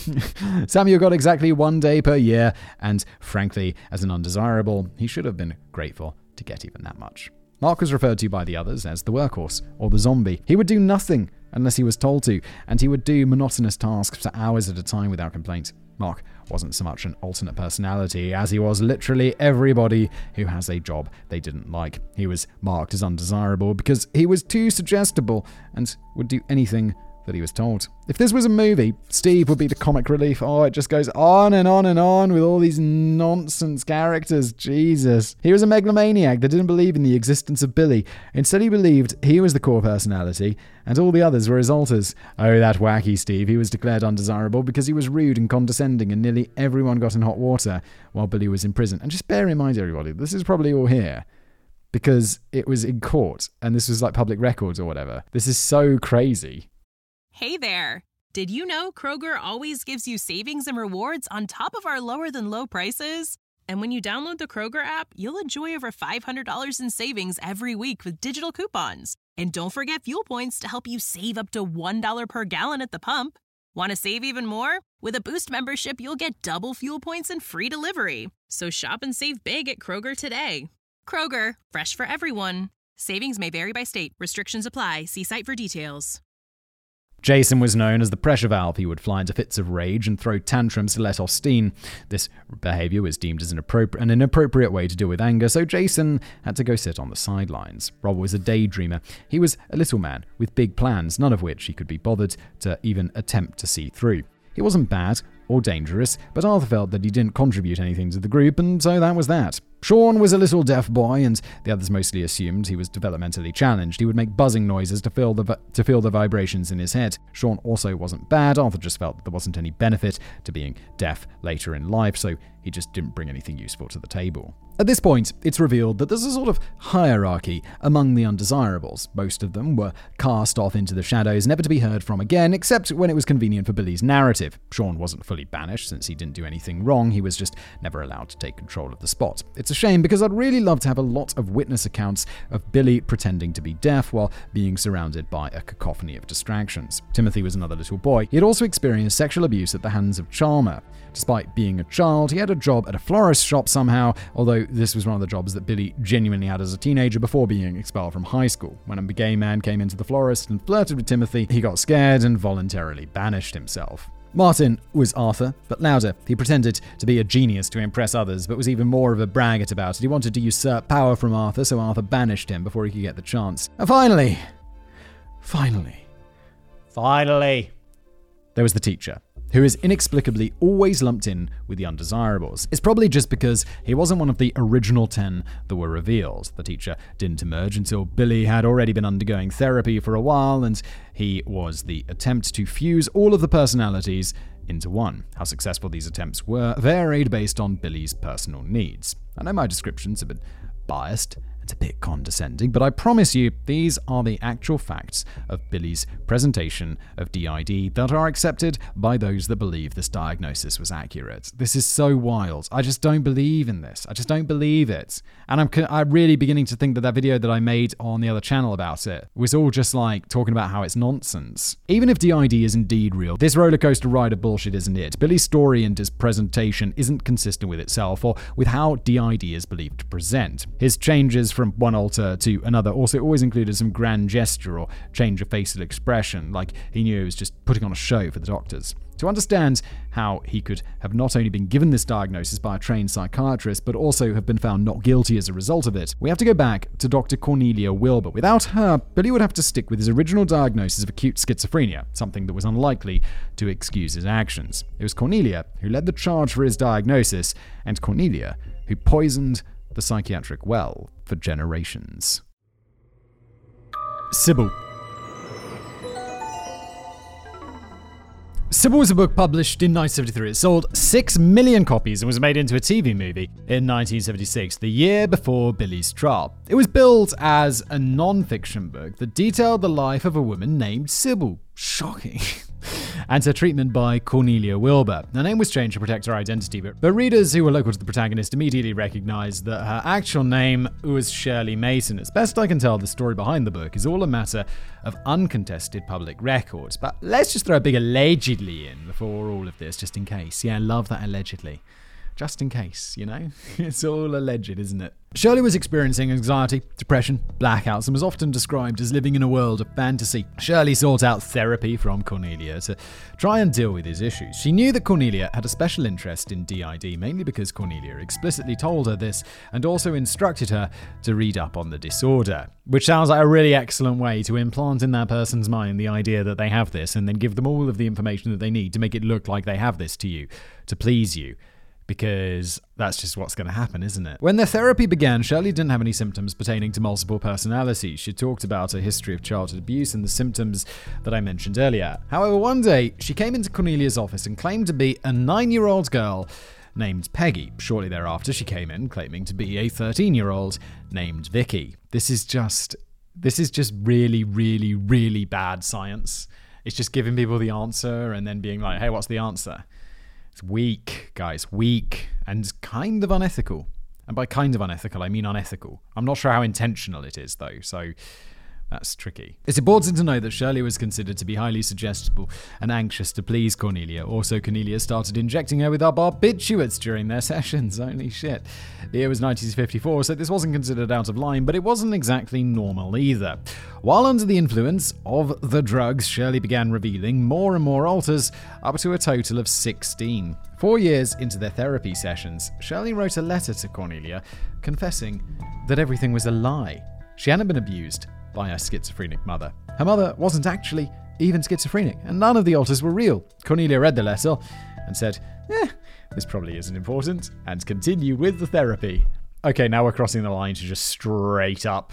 Speaker 2: Samuel got exactly 1 day per year, and frankly, as an undesirable, he should have been grateful to get even that much. Mark was referred to by the others as the workhorse, or the zombie. He would do nothing unless he was told to, and he would do monotonous tasks for hours at a time without complaint. Mark wasn't so much an alternate personality as he was literally everybody who has a job they didn't like. He was marked as undesirable because he was too suggestible and would do anything that he was told. If this was a movie, Steve would be the comic relief. Oh, it just goes on and on and on with all these nonsense characters. Jesus. He was a megalomaniac that didn't believe in the existence of Billy. Instead, he believed he was the core personality and all the others were his alters. Oh, that wacky Steve. He was declared undesirable because he was rude and condescending and nearly everyone got in hot water while Billy was in prison. And just bear in mind, everybody, this is probably all here because it was in court and this was like public records or whatever. This is so crazy.
Speaker 1: Hey there! Did you know Kroger always gives you savings and rewards on top of our lower-than-low prices? And when you download the Kroger app, you'll enjoy over $500 in savings every week with digital coupons. And don't forget fuel points to help you save up to $1 per gallon at the pump. Want to save even more? With a Boost membership, you'll get double fuel points and free delivery. So shop and save big at Kroger today. Kroger, fresh for everyone. Savings may vary by state. Restrictions apply. See site for details.
Speaker 2: Jason was known as the pressure valve. He would fly into fits of rage and throw tantrums to let off steam. This behavior was deemed as an inappropriate way to deal with anger, so Jason had to go sit on the sidelines. Rob was a daydreamer. He was a little man with big plans, none of which he could be bothered to even attempt to see through. He wasn't bad or dangerous, but Arthur felt that he didn't contribute anything to the group, and so that was that. Sean was a little deaf boy, and the others mostly assumed he was developmentally challenged. He would make buzzing noises to feel the vibrations in his head. Sean also wasn't bad. Arthur just felt that there wasn't any benefit to being deaf later in life, so he just didn't bring anything useful to the table. At this point, it's revealed that there's a sort of hierarchy among the undesirables. Most of them were cast off into the shadows, never to be heard from again, except when it was convenient for Billy's narrative. Sean wasn't fully banished since he didn't do anything wrong. He was just never allowed to take control of the spot. It's a shame because I'd really love to have a lot of witness accounts of Billy pretending to be deaf while being surrounded by a cacophony of distractions. Timothy was another little boy. He had also experienced sexual abuse at the hands of Chalmer. Despite being a child, he had a job at a florist shop somehow, although this was one of the jobs that Billy genuinely had as a teenager before being expelled from high school. When a gay man came into the florist and flirted with Timothy, he got scared and voluntarily banished himself. Martin was Arthur, but louder. He pretended to be a genius to impress others, but was even more of a braggart about it. He wanted to usurp power from Arthur, so Arthur banished him before he could get the chance. And finally, there was the teacher. who is inexplicably always lumped in with the undesirables. It's probably just because he wasn't one of the original 10 that were revealed. The teacher didn't emerge until Billy had already been undergoing therapy for a while, and he was the attempt to fuse all of the personalities into one. How successful these attempts were varied based on Billy's personal needs. I know my descriptions have been biased and a bit condescending, but I promise you these are the actual facts of Billy's presentation of DID that are accepted by those that believe this diagnosis was accurate. This is so wild. I just don't believe in this. I just don't believe it. And I'm really beginning to think that video that I made on the other channel about it was all just like talking about how it's nonsense. Even if DID is indeed real, this roller coaster ride of bullshit isn't it. Billy's story and his presentation isn't consistent with itself or with how DID is believed to present. His changes from one alter to another also always included some grand gesture or change of facial expression, like he knew he was just putting on a show for the doctors. To understand how he could have not only been given this diagnosis by a trained psychiatrist, but also have been found not guilty as a result of it, we have to go back to Dr. Cornelia Wilbur. Without her, Billy would have to stick with his original diagnosis of acute schizophrenia, something that was unlikely to excuse his actions. It was Cornelia who led the charge for his diagnosis, and Cornelia who poisoned the psychiatric well for generations. Sybil. Sybil was a book published in 1973. It sold 6 million copies and was made into a TV movie in 1976, the year before Billy's trial. It was billed as a non-fiction book that detailed the life of a woman named Sybil. Shocking. And her treatment by Cornelia Wilbur. Her name was changed to protect her identity, but readers who were local to the protagonist immediately recognized that her actual name was Shirley Mason. As best I can tell, the story behind the book is all a matter of uncontested public records. But let's just throw a big allegedly in before all of this, just in case. Yeah, I love that allegedly. Just in case, you know? It's all alleged, isn't it? Shirley was experiencing anxiety, depression, blackouts, and was often described as living in a world of fantasy. Shirley sought out therapy from Cornelia to try and deal with his issues. She knew that Cornelia had a special interest in DID, mainly because Cornelia explicitly told her this and also instructed her to read up on the disorder, which sounds like a really excellent way to implant in that person's mind the idea that they have this and then give them all of the information that they need to make it look like they have this to you, to please you. Because that's just what's going to happen, isn't it? When their therapy began, Shirley didn't have any symptoms pertaining to multiple personalities. She talked about her history of childhood abuse and the symptoms that I mentioned earlier. However, one day, she came into Cornelia's office and claimed to be a 9-year-old girl named Peggy. Shortly thereafter, she came in claiming to be a 13-year-old named Vicky. This is just really, really, really bad science. It's just giving people the answer and then being like, hey, what's the answer? It's weak, guys, weak, and kind of unethical. And by kind of unethical, I mean unethical. I'm not sure how intentional it is, though, so that's tricky. It's important to know that Shirley was considered to be highly suggestible and anxious to please Cornelia. Also, Cornelia started injecting her with our barbiturates during their sessions. Holy shit. The year was 1954, so this wasn't considered out of line, but it wasn't exactly normal either. While under the influence of the drugs, Shirley began revealing more and more alters, up to a total of 16. 4 years into their therapy sessions, Shirley wrote a letter to Cornelia confessing that everything was a lie. She hadn't been abused by her schizophrenic mother. Her mother wasn't actually even schizophrenic, and none of the alters were real. Cornelia read the letter and said, this probably isn't important, and continued with the therapy. Okay, now we're crossing the line to just straight up.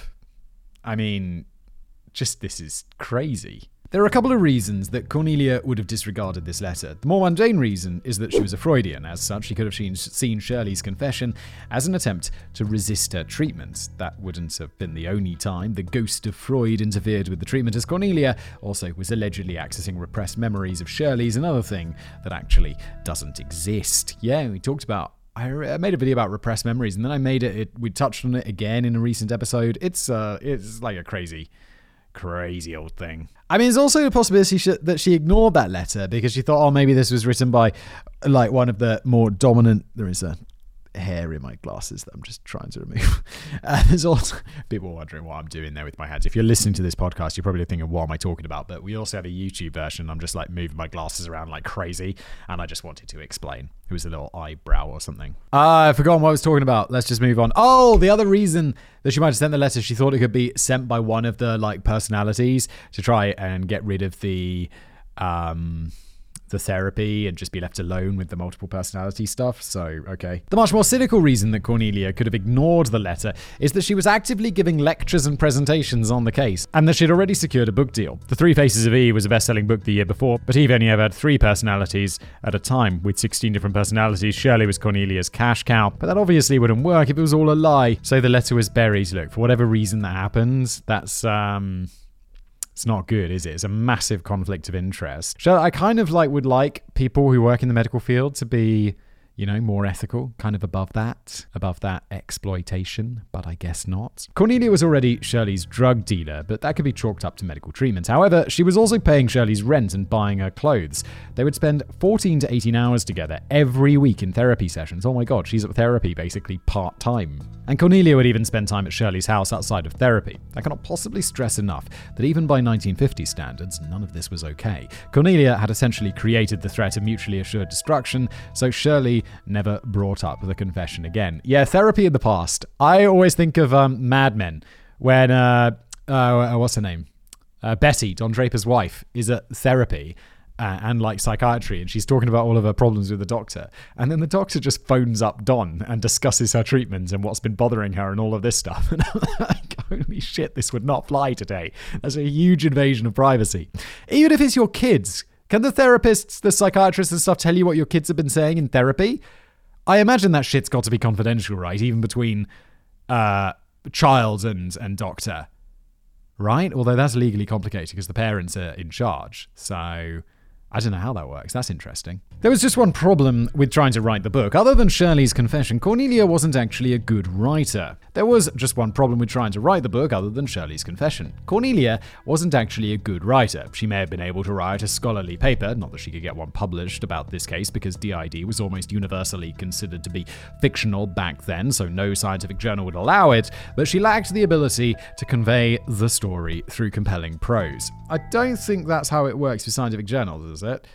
Speaker 2: I mean, this is crazy. There are a couple of reasons that Cornelia would have disregarded this letter. The more mundane reason is that she was a Freudian. As such, she could have seen Shirley's confession as an attempt to resist her treatment. That wouldn't have been the only time the ghost of Freud interfered with the treatment, as Cornelia also was allegedly accessing repressed memories of Shirley's, another thing that actually doesn't exist. Yeah, we talked about I made a video about repressed memories, and then we touched on it again in a recent episode. It's like a crazy old thing. I mean, there's also a possibility that she ignored that letter because she thought, maybe this was written by like one of the more dominant. There is a hair in my glasses that I'm just trying to remove. There's also people wondering what I'm doing there with my hands. If you're listening to this podcast, you're probably thinking, what am I talking about? But we also have a YouTube version. I'm just like moving my glasses around like crazy, and I just wanted to explain. It was a little eyebrow or something. I've forgotten what I was talking about. Let's just move on. Oh, the other reason that she might have sent the letter, she thought it could be sent by one of the like personalities to try and get rid of the the therapy and just be left alone with the multiple personality stuff. So, okay. The much more cynical reason that Cornelia could have ignored the letter is that she was actively giving lectures and presentations on the case, and that she'd already secured a book deal. The Three Faces of Eve was a best-selling book the year before, but Eve only ever had 3 personalities at a time. With 16 different personalities, Shirley was Cornelia's cash cow, but that obviously wouldn't work if it was all a lie. So the letter was buried. Look, for whatever reason that happens, that's it's not good, is it? It's a massive conflict of interest. I kind of would like people who work in the medical field to be, more ethical, kind of above that exploitation, but I guess not. Cornelia was already Shirley's drug dealer, but that could be chalked up to medical treatment. However, she was also paying Shirley's rent and buying her clothes. They would spend 14 to 18 hours together every week in therapy sessions. Oh my God, she's at therapy basically part-time. And Cornelia would even spend time at Shirley's house outside of therapy. I cannot possibly stress enough that even by 1950 standards, none of this was okay. Cornelia had essentially created the threat of mutually assured destruction, so Shirley never brought up the confession again. Yeah, therapy in the past. I always think of Mad Men, when, what's her name? Betty, Don Draper's wife, is at therapy and psychiatry, and she's talking about all of her problems with the doctor. And then the doctor just phones up Don and discusses her treatment and what's been bothering her and all of this stuff. And I'm like, holy shit, this would not fly today. That's a huge invasion of privacy. Even if it's your kids, can the therapists, the psychiatrists and stuff tell you what your kids have been saying in therapy? I imagine that shit's got to be confidential, right? Even between child and doctor, right? Although that's legally complicated because the parents are in charge. So I don't know how that works. That's interesting. There was just one problem with trying to write the book. Other than Shirley's confession, Cornelia wasn't actually a good writer. There was just one problem with trying to write the book other than Shirley's confession. Cornelia wasn't actually a good writer. She may have been able to write a scholarly paper, not that she could get one published about this case because DID was almost universally considered to be fictional back then, so no scientific journal would allow it, but she lacked the ability to convey the story through compelling prose. I don't think that's how it works with scientific journals, is it?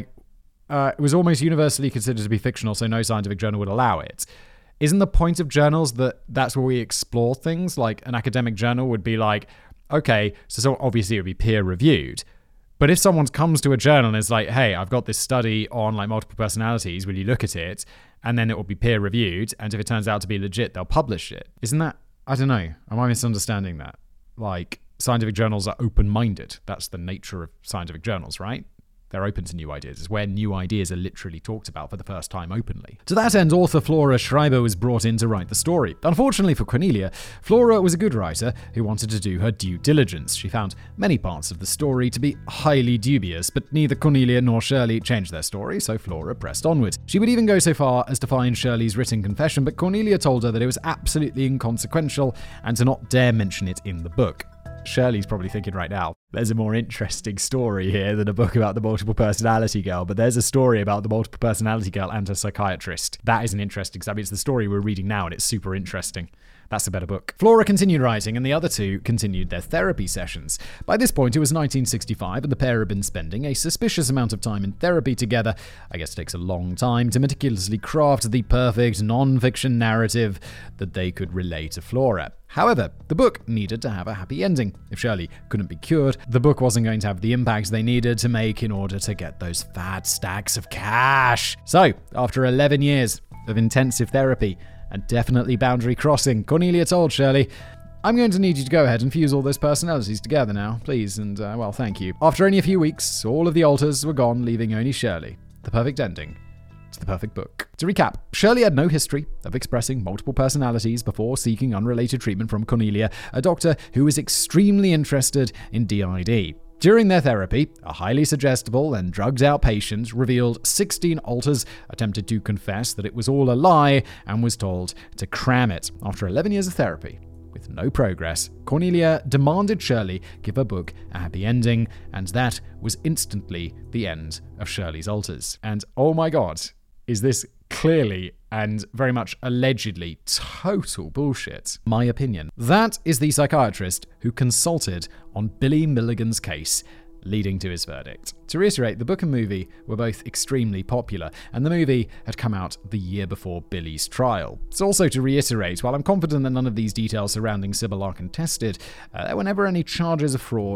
Speaker 2: It was almost universally considered to be fictional, so no scientific journal would allow it. Isn't the point of journals that's where we explore things? Like, an academic journal would be like, okay, so obviously it would be peer-reviewed. But if someone comes to a journal and is like, hey, I've got this study on multiple personalities, will you look at it? And then it will be peer-reviewed, and if it turns out to be legit, they'll publish it. Isn't that, I don't know, am I misunderstanding that? Scientific journals are open-minded. That's the nature of scientific journals, right? They're open to new ideas. It's where new ideas are literally talked about for the first time openly. To that end, author Flora Schreiber was brought in to write the story. Unfortunately for Cornelia, Flora was a good writer who wanted to do her due diligence. She found many parts of the story to be highly dubious, but neither Cornelia nor Shirley changed their story, so Flora pressed onward. She would even go so far as to find Shirley's written confession, but Cornelia told her that it was absolutely inconsequential and to not dare mention it in the book. Shirley's probably thinking right now, there's a more interesting story here than a book about the multiple personality girl, but there's a story about the multiple personality girl and her psychiatrist. That isn't interesting, because it's the story we're reading now and it's super interesting. That's a better book. Flora continued writing, and the other two continued their therapy sessions. By this point, it was 1965, and the pair had been spending a suspicious amount of time in therapy together. I guess it takes a long time to meticulously craft the perfect non-fiction narrative that they could relay to Flora. However, the book needed to have a happy ending. If Shirley couldn't be cured, the book wasn't going to have the impact they needed to make in order to get those fat stacks of cash. So, after 11 years of intensive therapy, and definitely boundary crossing, Cornelia told Shirley, I'm going to need you to go ahead and fuse all those personalities together now, please, and, thank you. After only a few weeks, all of the alters were gone, leaving only Shirley. The perfect ending to the perfect book. To recap, Shirley had no history of expressing multiple personalities before seeking unrelated treatment from Cornelia, a doctor who was extremely interested in DID. During their therapy, a highly suggestible and drugged-out patient revealed 16 alters, attempted to confess that it was all a lie, and was told to cram it. After 11 years of therapy, with no progress, Cornelia demanded Shirley give her book a happy ending, and that was instantly the end of Shirley's alters. And oh my god, is this clearly and very much allegedly total bullshit. My opinion. That is the psychiatrist who consulted on Billy Milligan's case, leading to his verdict. To reiterate, the book and movie were both extremely popular, and the movie had come out the year before Billy's trial. So also to reiterate, while I'm confident that none of these details surrounding Sybil are contested, there were never any charges of fraud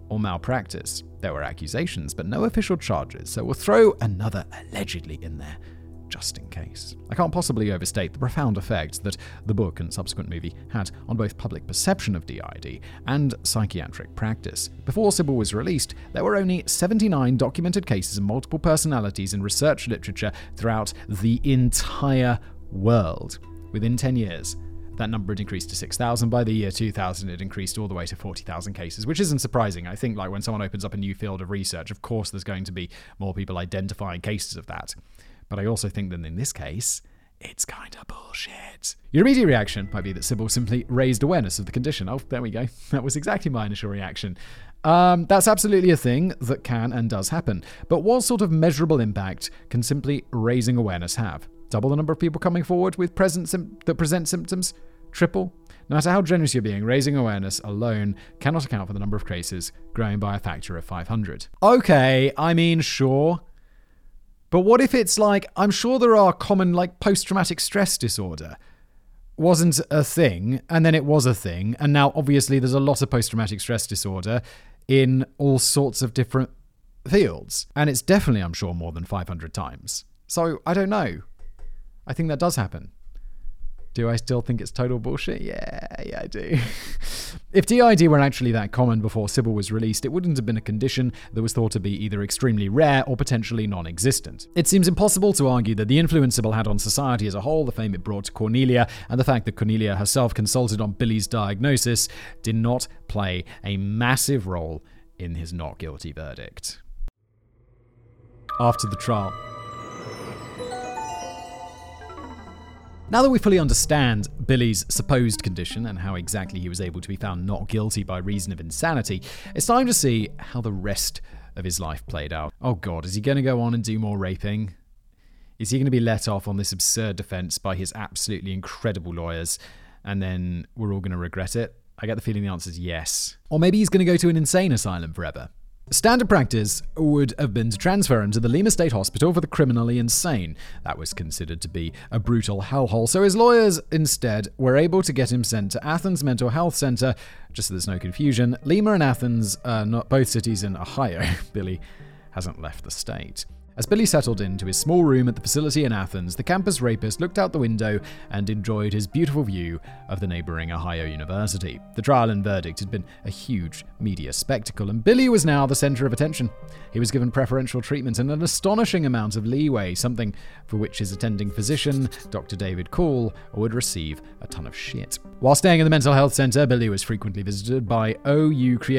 Speaker 2: or malpractice. There were accusations, but no official charges, so we'll throw another allegedly in there, just in case. I can't possibly overstate the profound effect that the book and subsequent movie had on both public perception of DID and psychiatric practice. Before Sybil was released, there were only 79 documented cases of multiple personalities in research literature throughout the entire world. Within 10 years, that number had increased to 6,000. By the year 2000, it increased all the way to 40,000 cases, which isn't surprising. I think when someone opens up a new field of research, of course there's going to be more people identifying cases of that. But I also think that in this case, it's kind of bullshit. Your immediate reaction might be that Sybil simply raised awareness of the condition. Oh, there we go. That was exactly my initial reaction. That's absolutely a thing that can and does happen. But what sort of measurable impact can simply raising awareness have? Double the number of people coming forward with that present symptoms? Triple? No matter how generous you're being, raising awareness alone cannot account for the number of cases growing by a factor of 500. Okay, I mean, sure. But what if it's I'm sure there are common, post-traumatic stress disorder wasn't a thing, and then it was a thing, and now obviously there's a lot of post-traumatic stress disorder in all sorts of different fields. And it's definitely, I'm sure, more than 500 times. So, I don't know. I think that does happen. Do I still think it's total bullshit? Yeah, I do. If DID were actually that common before Sybil was released, it wouldn't have been a condition that was thought to be either extremely rare or potentially non-existent. It seems impossible to argue that the influence Sybil had on society as a whole, the fame it brought to Cornelia, and the fact that Cornelia herself consulted on Billy's diagnosis did not play a massive role in his not guilty verdict. After the trial. Now that we fully understand Billy's supposed condition and how exactly he was able to be found not guilty by reason of insanity, it's time to see how the rest of his life played out. Oh God, is he going to go on and do more raping? Is he going to be let off on this absurd defense by his absolutely incredible lawyers, and then we're all going to regret it? I get the feeling the answer is yes. Or maybe he's going to go to an insane asylum forever. Standard practice would have been to transfer him to the Lima State Hospital for the criminally insane. That was considered to be a brutal hellhole, so his lawyers instead were able to get him sent to Athens Mental Health Center. Just so there's no confusion, Lima and Athens are not both cities in Ohio. Billy hasn't left the state. As Billy settled into his small room at the facility in Athens, the campus rapist looked out the window and enjoyed his beautiful view of the neighboring Ohio University. The trial and verdict had been a huge media spectacle, and Billy was now the center of attention. He was given preferential treatment and an astonishing amount of leeway, something for which his attending physician, Dr. David Cool, would receive a ton of shit. While staying in the mental health center, Billy was frequently visited by Ohio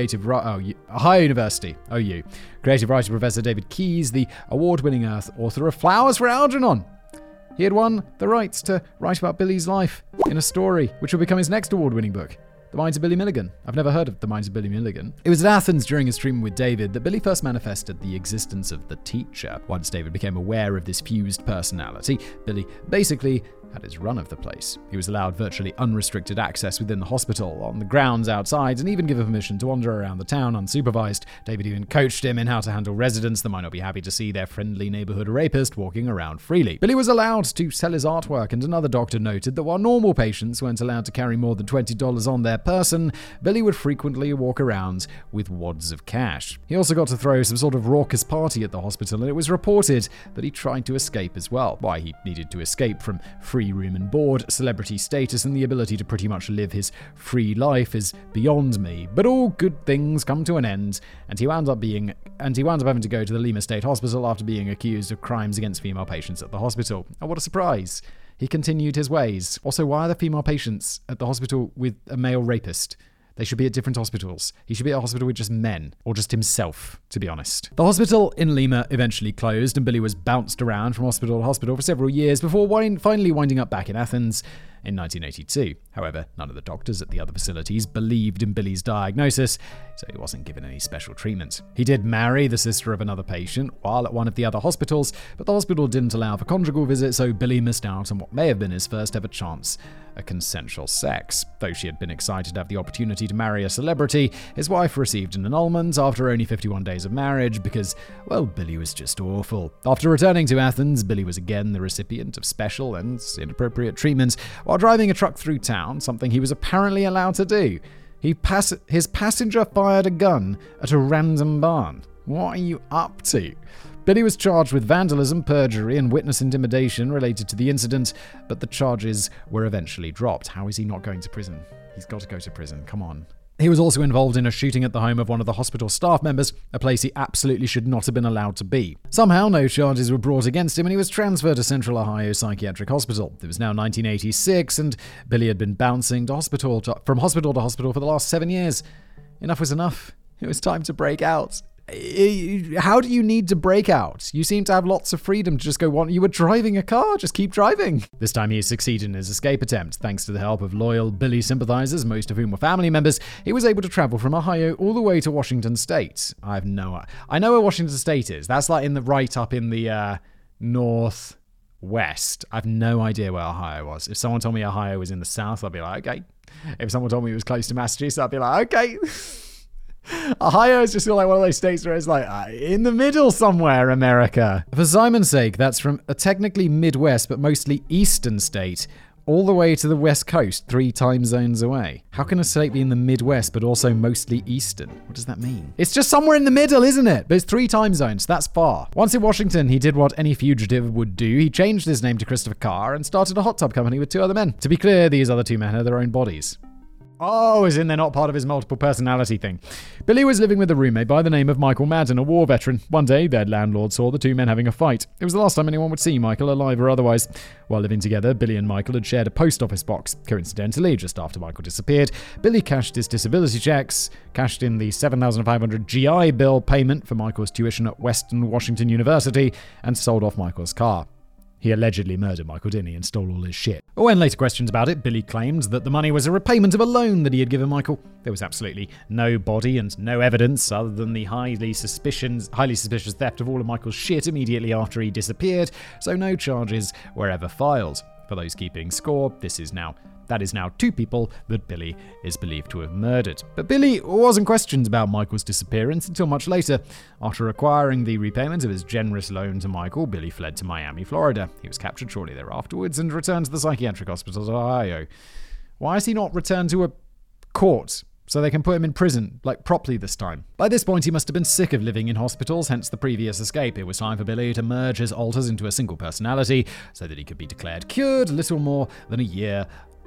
Speaker 2: University, OU. Creative writer Professor David Keyes, the award-winning author of Flowers for Algernon. He had won the rights to write about Billy's life in a story, which will become his next award-winning book, The Minds of Billy Milligan. I've never heard of The Minds of Billy Milligan. It was at Athens during his treatment with David that Billy first manifested the existence of the teacher. Once David became aware of this fused personality, Billy basically had his run of the place. He was allowed virtually unrestricted access within the hospital, on the grounds outside, and even given permission to wander around the town unsupervised. David even coached him in how to handle residents that might not be happy to see their friendly neighborhood rapist walking around freely. Billy was allowed to sell his artwork, and another doctor noted that while normal patients weren't allowed to carry more than $20 on their person, Billy would frequently walk around with wads of cash. He also got to throw some sort of raucous party at the hospital, and it was reported that he tried to escape as well. Why he needed to escape from free room and board, celebrity status, and the ability to pretty much live his free life is beyond me. But all good things come to an end, and he wound up having to go to the Lima State Hospital after being accused of crimes against female patients at the hospital. Oh, what a surprise. He continued his ways. Also, why are there female patients at the hospital with a male rapist? They should be at different hospitals. He should be at a hospital with just men, or just himself, to be honest. The hospital in Lima eventually closed, and Billy was bounced around from hospital to hospital for several years before finally winding up back in Athens in 1982. However, none of the doctors at the other facilities believed in Billy's diagnosis, so he wasn't given any special treatment. He did marry the sister of another patient while at one of the other hospitals, but the hospital didn't allow for conjugal visits, so Billy missed out on what may have been his first ever chance at consensual sex. Though she had been excited to have the opportunity to marry a celebrity, his wife received an annulment after only 51 days of marriage because, well, Billy was just awful. After returning to Athens, Billy was again the recipient of special and inappropriate treatment while driving a truck through town, something he was apparently allowed to do. His passenger fired a gun at a random barn. What are you up to? Billy was charged with vandalism, perjury, and witness intimidation related to the incident, but the charges were eventually dropped. How is he not going to prison? He's got to go to prison. Come on. He was also involved in a shooting at the home of one of the hospital staff members, a place he absolutely should not have been allowed to be. Somehow, no charges were brought against him, and he was transferred to Central Ohio Psychiatric Hospital. It was now 1986, and Billy had been bouncing from hospital to hospital for the last 7 years. Enough was enough. It was time to break out. How do you need to break out? You seem to have lots of freedom to just go on. You were driving a car, just keep driving. This time he succeeded in his escape attempt. Thanks to the help of loyal Billy sympathizers, most of whom were family members, he was able to travel from Ohio all the way to Washington State. I know where Washington State is. That's like right up in the northwest. I've no idea where Ohio was. If someone told me Ohio was in the south, I'd be like, okay. If someone told me it was close to Massachusetts, I'd be like, okay. Ohio is just like one of those states where it's like, in the middle somewhere, America. For Simon's sake, that's from a technically Midwest, but mostly Eastern state, all the way to the West Coast, 3 time zones away. How can a state be in the Midwest, but also mostly Eastern? What does that mean? It's just somewhere in the middle, isn't it? But it's 3 time zones, that's far. Once in Washington, he did what any fugitive would do. He changed his name to Christopher Carr and started a hot tub company with 2 other men. To be clear, these other 2 men had their own bodies. Oh, as in they're not part of his multiple personality thing. Billy was living with a roommate by the name of Michael Madden, a war veteran. One day, their landlord saw the 2 men having a fight. It was the last time anyone would see Michael, alive or otherwise. While living together, Billy and Michael had shared a post office box. Coincidentally, just after Michael disappeared, Billy cashed his disability checks, cashed in the $7,500 GI Bill payment for Michael's tuition at Western Washington University, and sold off Michael's car. He allegedly murdered Michael, didn't he, and stole all his shit. When later questioned about it, Billy claimed that the money was a repayment of a loan that he had given Michael. There was absolutely no body and no evidence other than the highly suspicious theft of all of Michael's shit immediately after he disappeared, so no charges were ever filed. For those keeping score, that is now 2 people that Billy is believed to have murdered. But Billy wasn't questioned about Michael's disappearance until much later. After acquiring the repayment of his generous loan to Michael, Billy fled to Miami, Florida. He was captured shortly thereafter and returned to the psychiatric hospital of Ohio. Why is he not returned to a court so they can put him in prison, properly this time? By this point, he must have been sick of living in hospitals, hence the previous escape. It was time for Billy to merge his alters into a single personality so that he could be declared cured little more than a year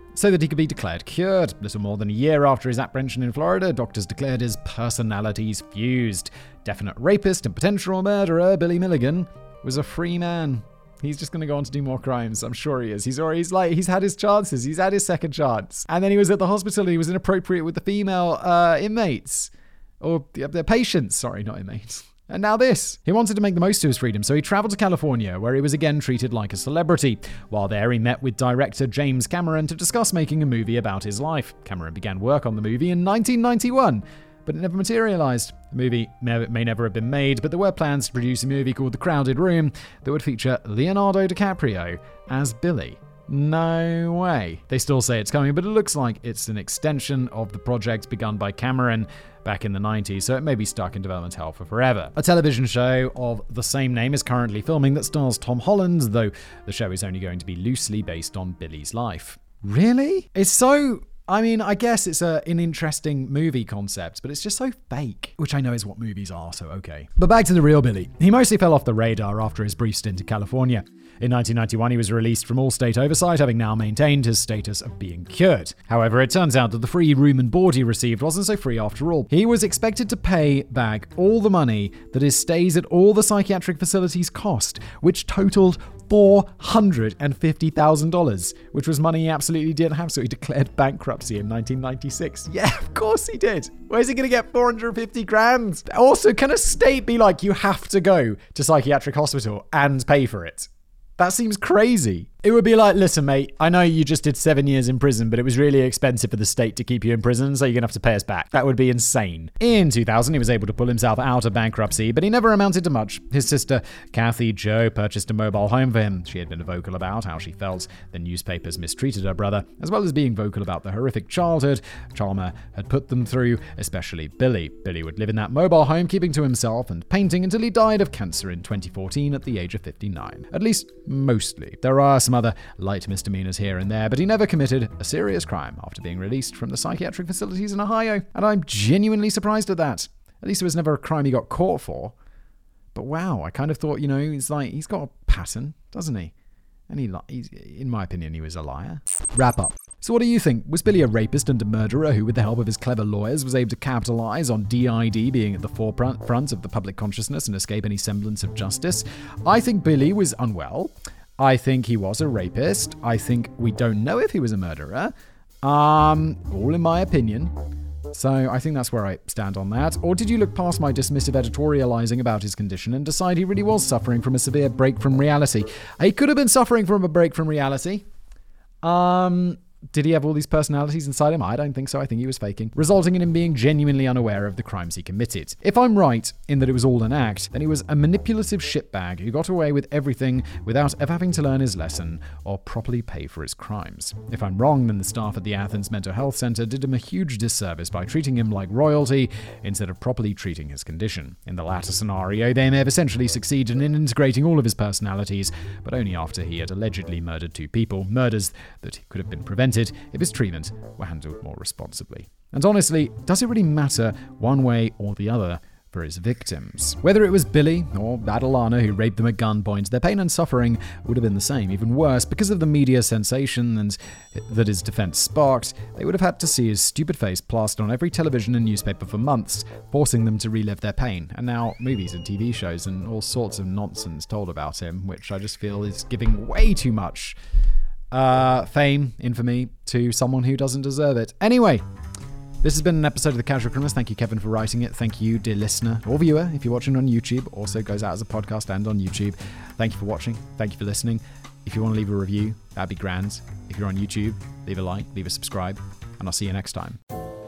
Speaker 2: after his apprehension in Florida. Doctors declared his personalities fused. Definite rapist and potential murderer Billy Milligan was a free man. He's just going to go on to do more crimes. I'm sure he is. He's had his chances. He's had his second chance. And then he was at the hospital. He was inappropriate with the female inmates. Or the patients. Sorry, not inmates. And now this. He wanted to make the most of his freedom, so he traveled to California, where he was again treated like a celebrity. While there, he met with director James Cameron to discuss making a movie about his life. Cameron began work on the movie in 1991, but it never materialized. The movie may never have been made, but there were plans to produce a movie called The Crowded Room that would feature Leonardo DiCaprio as Billy. No way. They still say it's coming, but it looks like it's an extension of the project begun by Cameron back in the 90s, so it may be stuck in development hell for forever. A television show of the same name is currently filming that stars Tom Holland, though the show is only going to be loosely based on Billy's life. Really? It's so... I guess it's an interesting movie concept, but it's just so fake, which I know is what movies are, so okay. But back to the real Billy. He mostly fell off the radar after his brief stint in California. In 1991, he was released from all state oversight, having now maintained his status of being cured. However, it turns out that the free room and board he received wasn't so free after all. He was expected to pay back all the money that his stays at all the psychiatric facilities cost, which totaled $450,000, which was money he absolutely didn't have, so he declared bankruptcy in 1996. Yeah, of course he did. Where's he going to get 450 grand? Also, can a state be like, you have to go to psychiatric hospital and pay for it? That seems crazy. It would be like, listen, mate, I know you just did 7 years in prison, but it was really expensive for the state to keep you in prison, so you're going to have to pay us back. That would be insane. In 2000, he was able to pull himself out of bankruptcy, but he never amounted to much. His sister, Kathy Jo, purchased a mobile home for him. She had been vocal about how she felt the newspapers mistreated her brother, as well as being vocal about the horrific childhood Chalmer had put them through, especially Billy. Billy would live in that mobile home, keeping to himself and painting until he died of cancer in 2014 at the age of 59. At least, mostly. There are some some other light misdemeanors here and there, but he never committed a serious crime after being released from the psychiatric facilities in Ohio, and I'm genuinely surprised at that. At least it was never a crime he got caught for. But wow, I kind of thought, it's like he's got a pattern, doesn't he? And in my opinion, he was a liar. Wrap up. So what do you think? Was Billy a rapist and a murderer who, with the help of his clever lawyers, was able to capitalize on DID being at the forefront of the public consciousness and escape any semblance of justice? I think Billy was unwell. I think he was a rapist. I think we don't know if he was a murderer. All in my opinion. So I think that's where I stand on that. Or did you look past my dismissive editorializing about his condition and decide he really was suffering from a severe break from reality? He could have been suffering from a break from reality. Did he have all these personalities inside him? I don't think so. I think he was faking, resulting in him being genuinely unaware of the crimes he committed. If I'm right in that it was all an act, then he was a manipulative shitbag who got away with everything without ever having to learn his lesson or properly pay for his crimes. If I'm wrong, then the staff at the Athens Mental Health Center did him a huge disservice by treating him like royalty instead of properly treating his condition. In the latter scenario, they may have essentially succeeded in integrating all of his personalities, but only after he had allegedly murdered 2 people, murders that could have been prevented if his treatment were handled more responsibly. And honestly, does it really matter one way or the other for his victims? Whether it was Billy or Adalana who raped them at gunpoint, their pain and suffering would have been the same, even worse. Because of the media sensation and that his defense sparked, they would have had to see his stupid face plastered on every television and newspaper for months, forcing them to relive their pain. And now movies and TV shows and all sorts of nonsense told about him, which I just feel is giving way too much fame, infamy to someone who doesn't deserve it. Anyway, this has been an episode of The Casual Criminalist. Thank you, Kevin, for writing it. Thank you, dear listener or viewer, if you're watching on YouTube. Also goes out as a podcast and on YouTube. Thank you for watching. Thank you for listening. If you want to leave a review, that'd be grand. If you're on YouTube, leave a like, leave a subscribe, and I'll see you next time.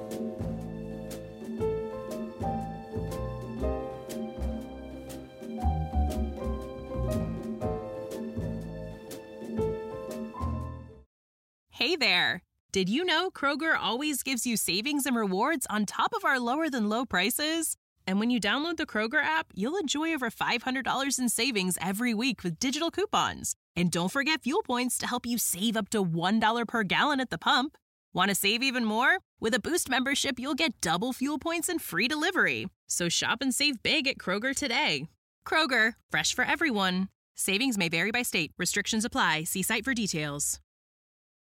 Speaker 1: Hey there! Did you know Kroger always gives you savings and rewards on top of our lower-than-low prices? And when you download the Kroger app, you'll enjoy over $500 in savings every week with digital coupons. And don't forget fuel points to help you save up to $1 per gallon at the pump. Want to save even more? With a Boost membership, you'll get double fuel points and free delivery. So shop and save big at Kroger today. Kroger, fresh for everyone. Savings may vary by state. Restrictions apply. See site for details.